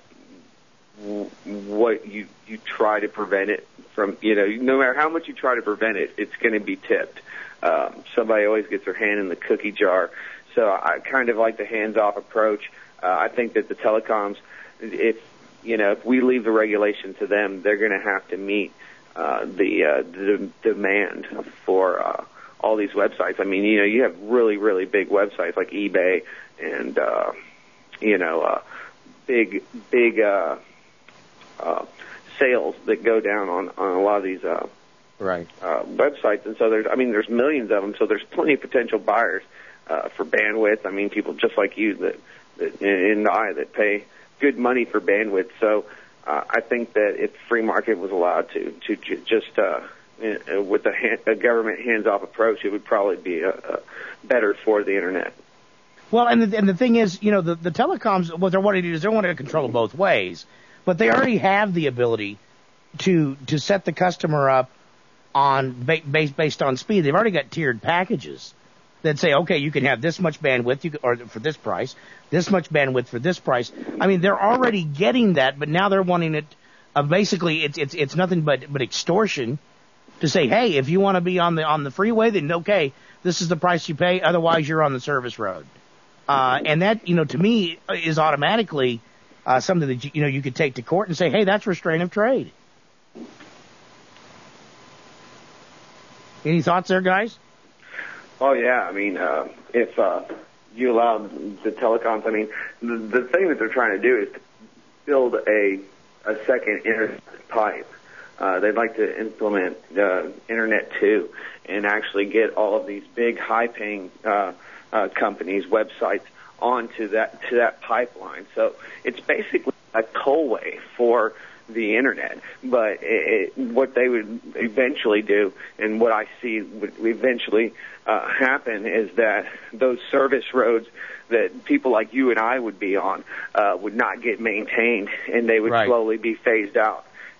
what you, you try to prevent it from, you know, no matter how much you try to prevent it, it's going to be tipped. Um, somebody always gets their hand in the cookie jar. So I kind of like the hands-off approach. Uh, I think that the telecoms, if, you know, if we leave the regulation to them, they're going to have to meet uh, the, uh, the demand for uh, all these websites. I mean, you know, you have really, really big websites like eBay and, uh, you know, uh, big, big, uh, uh, sales that go down on, on a lot of these uh,
right
uh, websites, and so there's, I mean, there's millions of them, so there's plenty of potential buyers uh, for bandwidth. I mean, people just like you that, that and I that pay good money for bandwidth. So uh, I think that if free market was allowed to to j- just uh, with the hand, a government hands-off approach, it would probably be uh, uh, better for the internet.
Well, and the, and the thing is, you know, the, the telecoms, what they're wanting to do is they're wanting to control it both ways. But they already have the ability to to set the customer up on based based on speed. They've already got tiered packages that say, okay, you can have this much bandwidth, you can, or for this price, this much bandwidth for this price. I mean, they're already getting that, but now they're wanting it. Uh, basically, it's it's it's nothing but but extortion to say, hey, if you want to be on the on the freeway, then okay, this is the price you pay. Otherwise, you're on the service road. Uh, and that, you know, to me, is automatically Uh, something that, you, you know, you could take to court and say, hey, that's restraint of trade. Any thoughts there, guys?
Oh, yeah. I mean, uh, if uh, you allow the telecoms, I mean, the, the thing that they're trying to do is to build a, a second internet pipe. Uh, they'd like to implement uh, Internet two and actually get all of these big, high-paying uh, uh, companies' websites onto that to that pipeline. So it's basically a tollway for the internet. But it, it, what they would eventually do, and what I see would eventually uh, happen, is that those service roads that people like you and I would be on uh, would not get maintained, and they would
right.
slowly be phased out.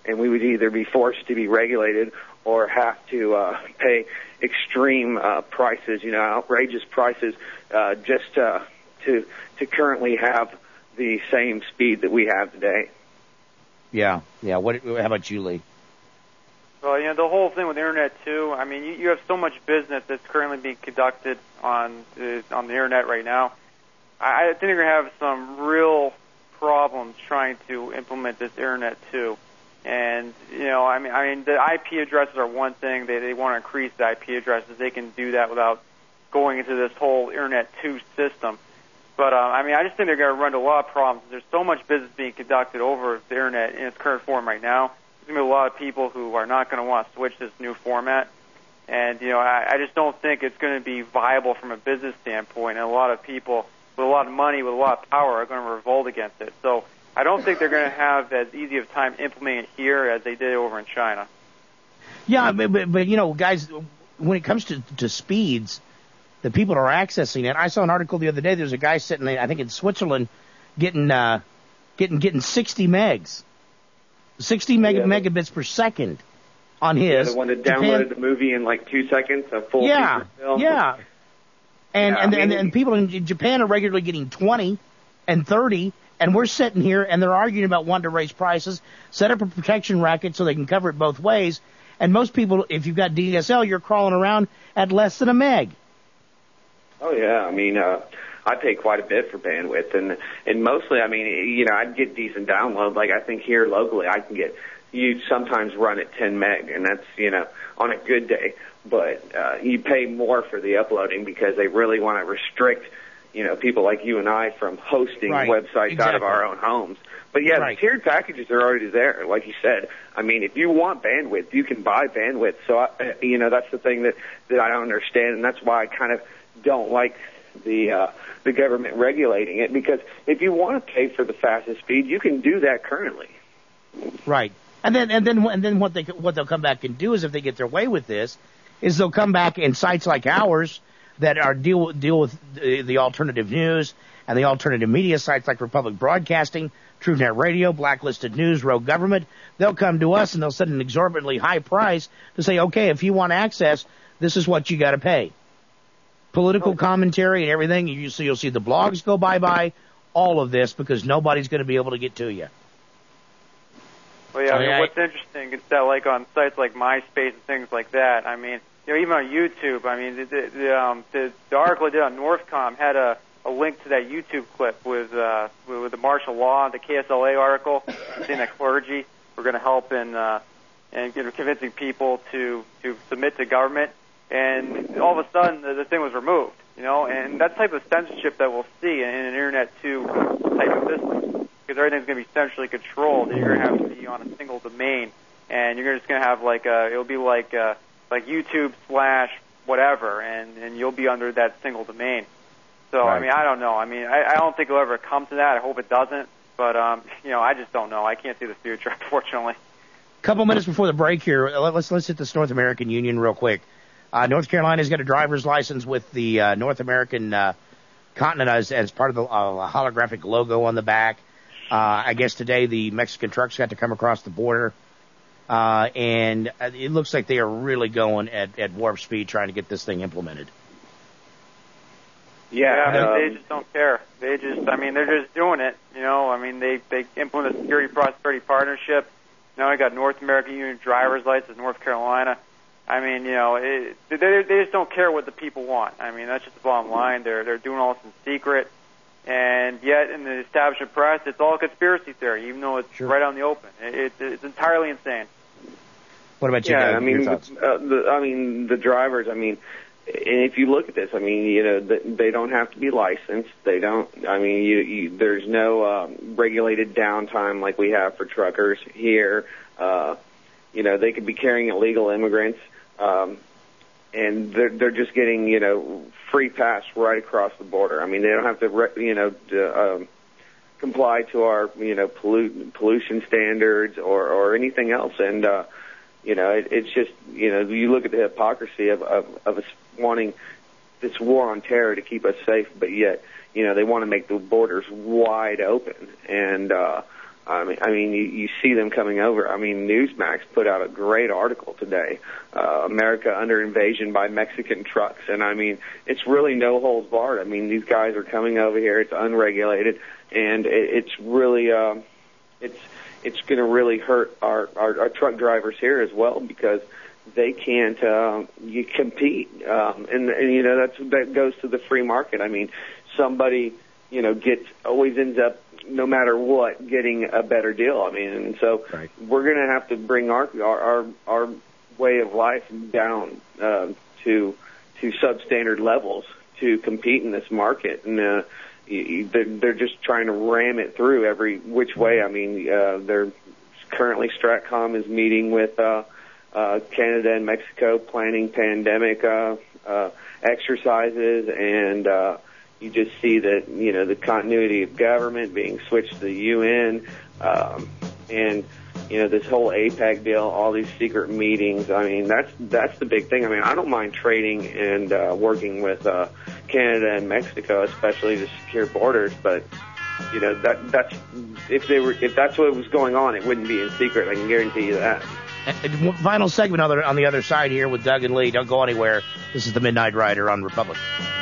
and we would either be forced to be regulated or have to uh, pay extreme uh, prices, you know, outrageous prices, uh, just uh, to to currently have the same speed that we have today.
Yeah, yeah. What? How about you, Lee?
Well, you know, the whole thing with the internet too. I mean, you, you have so much business that's currently being conducted on uh, on the internet right now. I, I think you're gonna have some real problems trying to implement this internet too. And you know, I mean, I mean, the I P addresses are one thing. They they want to increase the I P addresses. They can do that without going into this whole internet two system. But uh, I mean, I just think they're going to run into a lot of problems. There's so much business being conducted over the internet in its current form right now. There's going to be a lot of people who are not going to want to switch this new format. And, you know, I, I just don't think it's going to be viable from a business standpoint. And a lot of people with a lot of money, with a lot of power, are going to revolt against it. So I don't think they're going to have as easy of time implementing it here as they did over in China.
Yeah, but, but, but you know, guys, when it comes to, to speeds, the people that are accessing it. I saw an article the other day. There's a guy sitting, I think, in Switzerland, getting uh, getting getting sixty megs, sixty meg-
Yeah.
megabits per second on his.
Yeah, the one that downloaded
Japan-
the movie in like two seconds, a full
yeah,
feature film.
yeah. And
Yeah,
and,
I
and
mean-
and people in Japan are regularly getting twenty and thirty, and we're sitting here and they're arguing about wanting to raise prices, set up a protection racket so they can cover it both ways. And most people, if you've got D S L, you're crawling around at less than a meg.
Oh yeah, I mean, uh, I pay quite a bit for bandwidth, and and mostly, I mean, you know, I'd get decent download. Like I think here locally, I can get you sometimes run at ten meg, and that's you know on a good day. But uh, you pay more for the uploading because they really want to restrict, you know, people like you and I from hosting
Right,
websites
exactly.
out of our own homes. But yeah,
Right.
the tiered packages are already there, like you said. I mean, if you want bandwidth, you can buy bandwidth. So I, you know, that's the thing that that I don't understand, and that's why I kind of don't like the uh, the government regulating it, because if you want to pay for the fastest speed, you can do that currently.
Right. And then and then and then what they what they'll come back and do is, if they get their way with this, is they'll come back in sites like ours that are deal deal with the, the alternative news and the alternative media sites like Republic Broadcasting, TrueNet Radio, Blacklisted News, Rogue Government. They'll come to us and they'll set an exorbitantly high price to say, okay, if you want access, this is what you got to pay. Political commentary and everything. You so you'll see the blogs go bye bye. All of this because nobody's going to be able to get to you.
Well, yeah, I mean,
Okay.
what's interesting is that, like, on sites like MySpace and things like that, I mean, you know, even on YouTube, I mean, the, the, the, um, the, the article I did on Northcom had a, a link to that YouTube clip with, uh, with, with the martial law, the K S L A article, saying that clergy were going to help in, uh, in you know, convincing people to, to submit to government. And all of a sudden, the, the thing was removed, you know, and that type of censorship that we'll see in an Internet two type of system, because everything's going to be centrally controlled, and you're going to have to be on a single domain, and you're just going to have like a, it'll be like a, like YouTube slash whatever, and, and you'll be under that single domain. So,
Right.
I mean, I don't know. I mean, I, I don't think it'll ever come to that. I hope it doesn't, but, um, you know, I just don't know. I can't see the future, unfortunately.
Couple minutes before the break here, let- let's let's hit this North American Union real quick. Uh, North Carolina's got a driver's license with the uh, North American uh, continent as, as part of the uh, holographic logo on the back. Uh, I guess today the Mexican trucks got to come across the border, uh, and it looks like they are really going at, at warp speed trying to get this thing implemented.
Yeah,
Yeah,
um,
they just don't care. They just, I mean, they're just doing it. You know, I mean, they they implement a security prosperity partnership. Now I got North American Union driver's license, North Carolina. I mean, you know, it, they they just don't care what the people want. I mean, that's just the bottom line. They're they're doing all this in secret, and yet in the establishment press, it's all conspiracy theory, even though it's
Sure.
right out in the open. It, it's it's entirely insane.
What about you,
yeah,
Doug?
I mean,
Your thoughts?
uh, the, I mean, the drivers. I mean, and if you look at this, I mean, you know, th- they don't have to be licensed. They don't. I mean, you, you, there's no um, regulated downtime like we have for truckers here. Uh, you know, they could be carrying illegal immigrants, um, and they're they're just getting you know free pass right across the border. I mean, they don't have to re- you know to, um, comply to our you know pollu- pollution standards or or anything else, and. Uh, You know, it, it's just, you know, you look at the hypocrisy of, of, of us wanting this war on terror to keep us safe, but yet, you know, they want to make the borders wide open. And, uh, I mean, I mean, you, you see them coming over. I mean, Newsmax put out a great article today, uh, America Under Invasion by Mexican Trucks. And, I mean, it's really no holds barred. I mean, these guys are coming over here. It's unregulated, and it, it's really uh, it's it's going to really hurt our, our, our truck drivers here as well, because they can't uh, you compete. Um, and, and, you know, that's, that goes to the free market. I mean, somebody, you know, gets always ends up, no matter what, getting a better deal. I mean, and so right. we're going to have to bring our, our our our way of life down uh, to to substandard levels to compete in this market, and uh, they're, they're just trying to ram it through every which way. I mean, uh, they're currently Stratcom is meeting with uh, uh, Canada and Mexico, planning pandemic uh, uh, exercises, and uh, you just see that, you know, the continuity of government being switched to the U N, um, and, you know, this whole APEC deal, all these secret meetings. I mean, that's that's the big thing. I mean, I don't mind trading and uh, working with uh, Canada and Mexico, especially to secure borders. But, you know, that that's if they were if that's what was going on, it wouldn't be in secret. I can guarantee you that.
And final segment on the, on the other side here with Doug and Lee. Don't go anywhere. This is the Midnight Rider on Republic.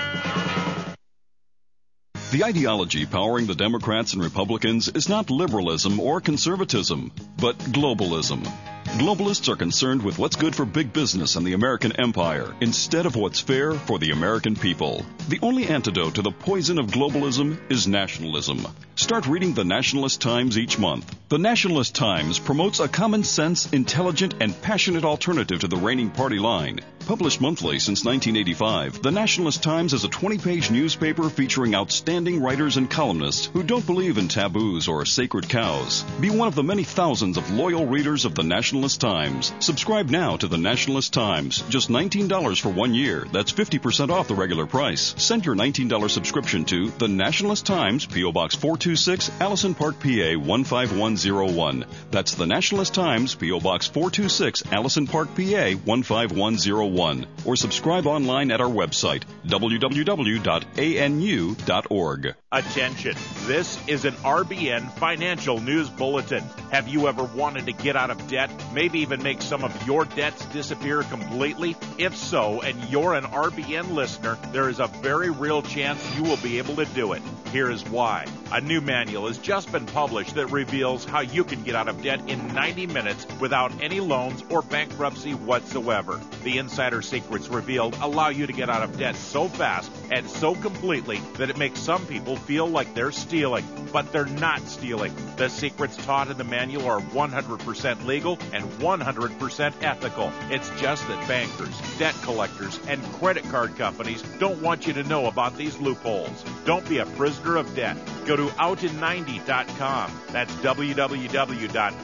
The ideology powering the Democrats and Republicans is not liberalism or conservatism, but globalism. Globalists are concerned with what's good for big business and the American empire instead of what's fair for the American people. The only antidote to the poison of globalism is nationalism. Start reading the Nationalist Times each month. The Nationalist Times promotes a common sense, intelligent, and passionate alternative to the reigning party line. Published monthly since nineteen eighty-five, the Nationalist Times is a twenty-page newspaper featuring outstanding writers and columnists who don't believe in taboos or sacred cows. Be one of the many thousands of loyal readers of the Nationalist Times. Subscribe now to the Nationalist Times. Just nineteen dollars for one year. That's fifty percent off the regular price. Send your nineteen dollars subscription to the Nationalist Times, P O. Box four two six, Allison Park, P A one five one zero one. That's the Nationalist Times, P O. Box four two six, Allison Park, P A one five one zero one. Or subscribe online at our website, w w w dot a n u dot org.
Attention, this is an R B N financial news bulletin. Have you ever wanted to get out of debt, maybe even make some of your debts disappear completely? If so, and you're an R B N listener, there is a very real chance you will be able to do it. Here is why. A new manual has just been published that reveals how you can get out of debt in ninety minutes without any loans or bankruptcy whatsoever. The insider secrets revealed allow you to get out of debt so fast and so completely that it makes some people feel like they're stealing, but they're not stealing. The secrets taught in the manual are one hundred percent legal and one hundred percent ethical. It's just that bankers, debt collectors, and credit card companies don't want you to know about these loopholes. Don't be a prisoner of debt. Go to out in ninety dot com. That's w w w dot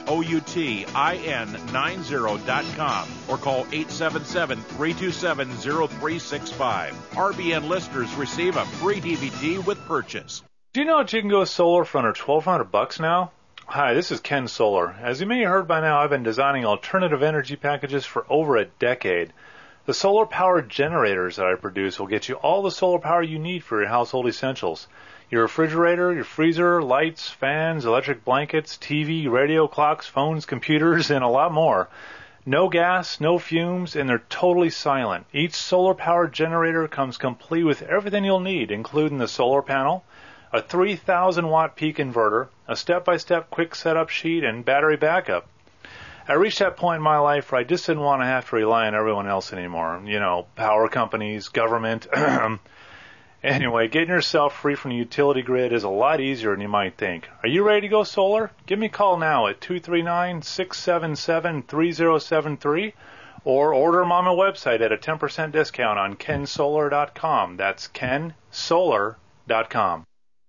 outin ninety dot com or call eight seven seven, three two seven, zero three six five. R B N listeners receive a free D V D with purchase.
Do you know that you can go solar for under twelve hundred bucks now? Hi, this is Ken Solar. As you may have heard by now, I've been designing alternative energy packages for over a decade. The solar-powered generators that I produce will get you all the solar power you need for your household essentials. Your refrigerator, your freezer, lights, fans, electric blankets, T V, radio, clocks, phones, computers, and a lot more. No gas, no fumes, and they're totally silent. Each solar-powered generator comes complete with everything you'll need, including the solar panel, a three thousand watt peak inverter, a step-by-step quick setup sheet, and battery backup. I reached that point in my life where I just didn't want to have to rely on everyone else anymore. You know, power companies, government. Anyway, getting yourself free from the utility grid is a lot easier than you might think. Are you ready to go solar? Give me a call now at two three nine, six seven seven, three zero seven three or order them on my website at a ten percent discount on ken solar dot com. That's ken solar dot com.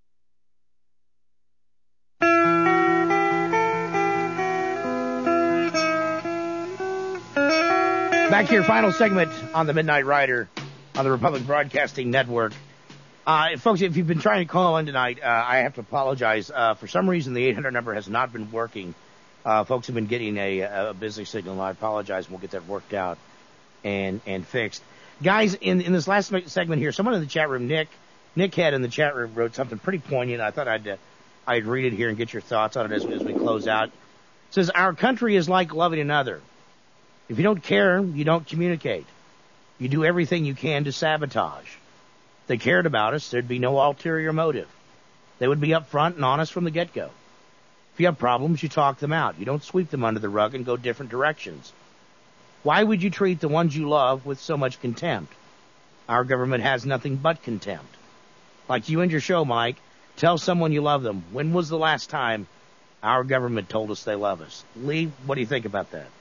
Back to your final segment on the Midnight Rider on the Republic Broadcasting Network. Uh, folks, if you've been trying to call in tonight, uh, I have to apologize. Uh, for some reason, the eight hundred number has not been working. Uh, folks have been getting a, a busy signal, and I apologize. We'll get that worked out and and fixed. Guys, in, in this last segment here, someone in the chat room, Nick, Nick had in the chat room wrote something pretty poignant. I thought I'd uh, I'd read it here and get your thoughts on it as, as we close out. It says, our country is like loving another. If you don't care, you don't communicate. You do everything you can to sabotage. If they cared about us, there'd be no ulterior motive. They would be upfront and honest from the get-go. If you have problems, you talk them out. You don't sweep them under the rug and go different directions. Why would you treat the ones you love with so much contempt? Our government has nothing but contempt. Like you and your show, Mike, tell someone you love them. When was the last time our government told us they love us? Lee, what do you think about that?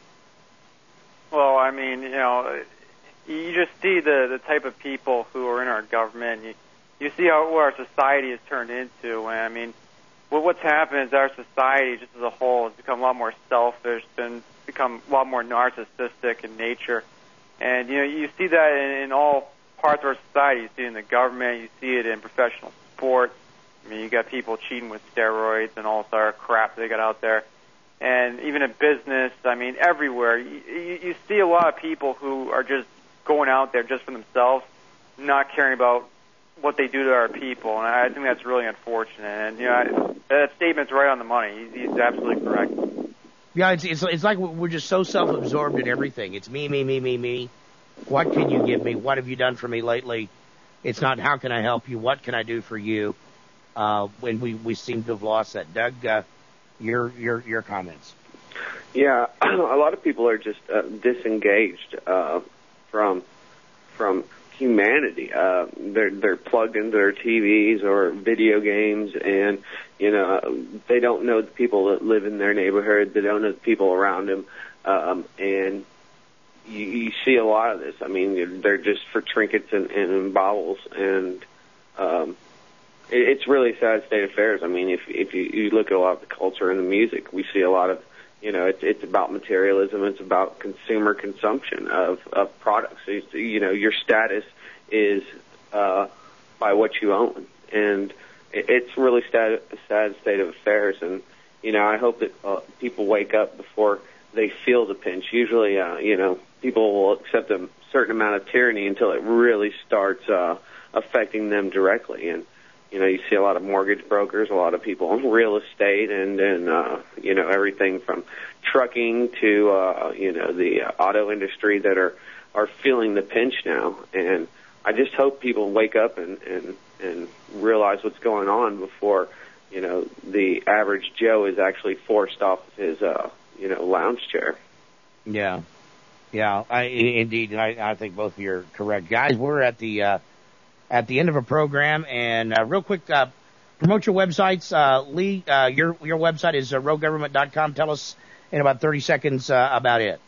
Well, I mean, you know, you just see the, the type of people who are in our government. You, you see how what our society has turned into. And, I mean, what, what's happened is our society just as a whole has become a lot more selfish, been become a lot more narcissistic in nature. And, you know, you see that in, in all parts of our society. You see it in the government. You see it in professional sports. I mean, you got people cheating with steroids and all sort of crap they got out there. And even in business, I mean, everywhere. You, you, you see a lot of people who are just going out there just for themselves, not caring about what they do to our people. And I think that's really unfortunate. And, you know, I, that statement's right on the money. He's, he's absolutely correct.
Yeah, it's, it's it's like we're just so self-absorbed in everything. It's me, me, me, me, me. What can you give me? What have you done for me lately? It's not how can I help you? What can I do for you? Uh, when we, we seem to have lost that. Doug, uh, your your your comments.
Yeah, a lot of people are just uh, disengaged uh, from from humanity. Uh, they're they're plugged into their T Vs or video games, and you know they don't know the people that live in their neighborhood. They don't know the people around them, um, and you, you see a lot of this. I mean, they're just for trinkets and, and baubles, and um, it, it's really a sad state of affairs. I mean, if if you, you look at a lot of the culture and the music, we see a lot of. You know, it's it's about materialism. It's about consumer consumption of of products. It's, you know, your status is uh, by what you own, and it, it's really sad, a sad state of affairs. And you know, I hope that uh, people wake up before they feel the pinch. Usually, uh, you know, people will accept a certain amount of tyranny until it really starts uh, affecting them directly. And you know, you see a lot of mortgage brokers, a lot of people in real estate, and and uh, you know, everything from trucking to uh, you know the uh, auto industry that are are feeling the pinch now. And I just hope people wake up and and and realize what's going on before you know the average Joe is actually forced off of his uh, you know lounge chair.
Yeah, yeah, I, indeed, and I, I think both of you are correct, guys. We're at the uh, at the end of a program, and uh, real quick, uh, promote your websites. Uh, Lee, uh, your your website is uh, rogue government dot com. Tell us in about thirty seconds uh, about it.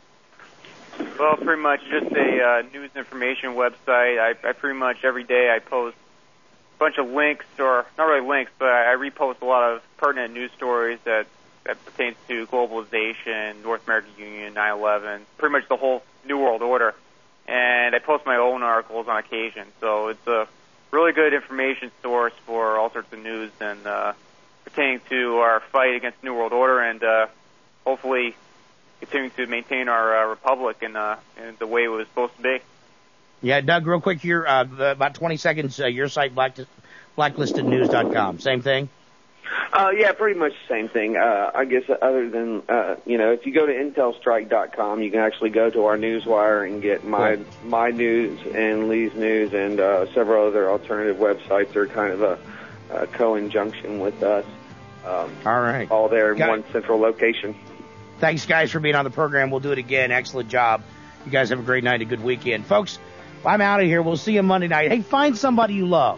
Well, pretty much just a uh, news information website. I, I pretty much every day I post a bunch of links, or not really links, but I, I repost a lot of pertinent news stories that, that pertains to globalization, North American Union, nine eleven, pretty much the whole New World Order. And I post my own articles on occasion. So it's a really good information source for all sorts of news and uh, pertaining to our fight against New World Order and uh, hopefully continuing to maintain our uh, republic in, uh, in the way it was supposed to be.
Yeah, Doug, real quick here, uh, about twenty seconds, uh, your site, black, blacklisted news dot com. Same thing?
Uh, yeah, pretty much the same thing. Uh, I guess other than, uh, you know, if you go to intel strike dot com, you can actually go to our newswire and get my cool. my news and Lee's news and uh, several other alternative websites are kind of a, a co-injunction with us. Um,
all right.
All there in
Got
one
it.
central location.
Thanks, guys, for being on the program. We'll do it again. Excellent job. You guys have a great night, a good weekend. Folks, I'm out of here. We'll see you Monday night. Hey, find somebody you love.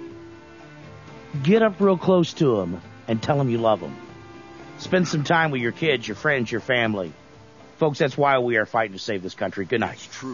Get up real close to them and tell them you love them. Spend some time with your kids, your friends, your family. Folks, that's why we are fighting to save this country. Good night.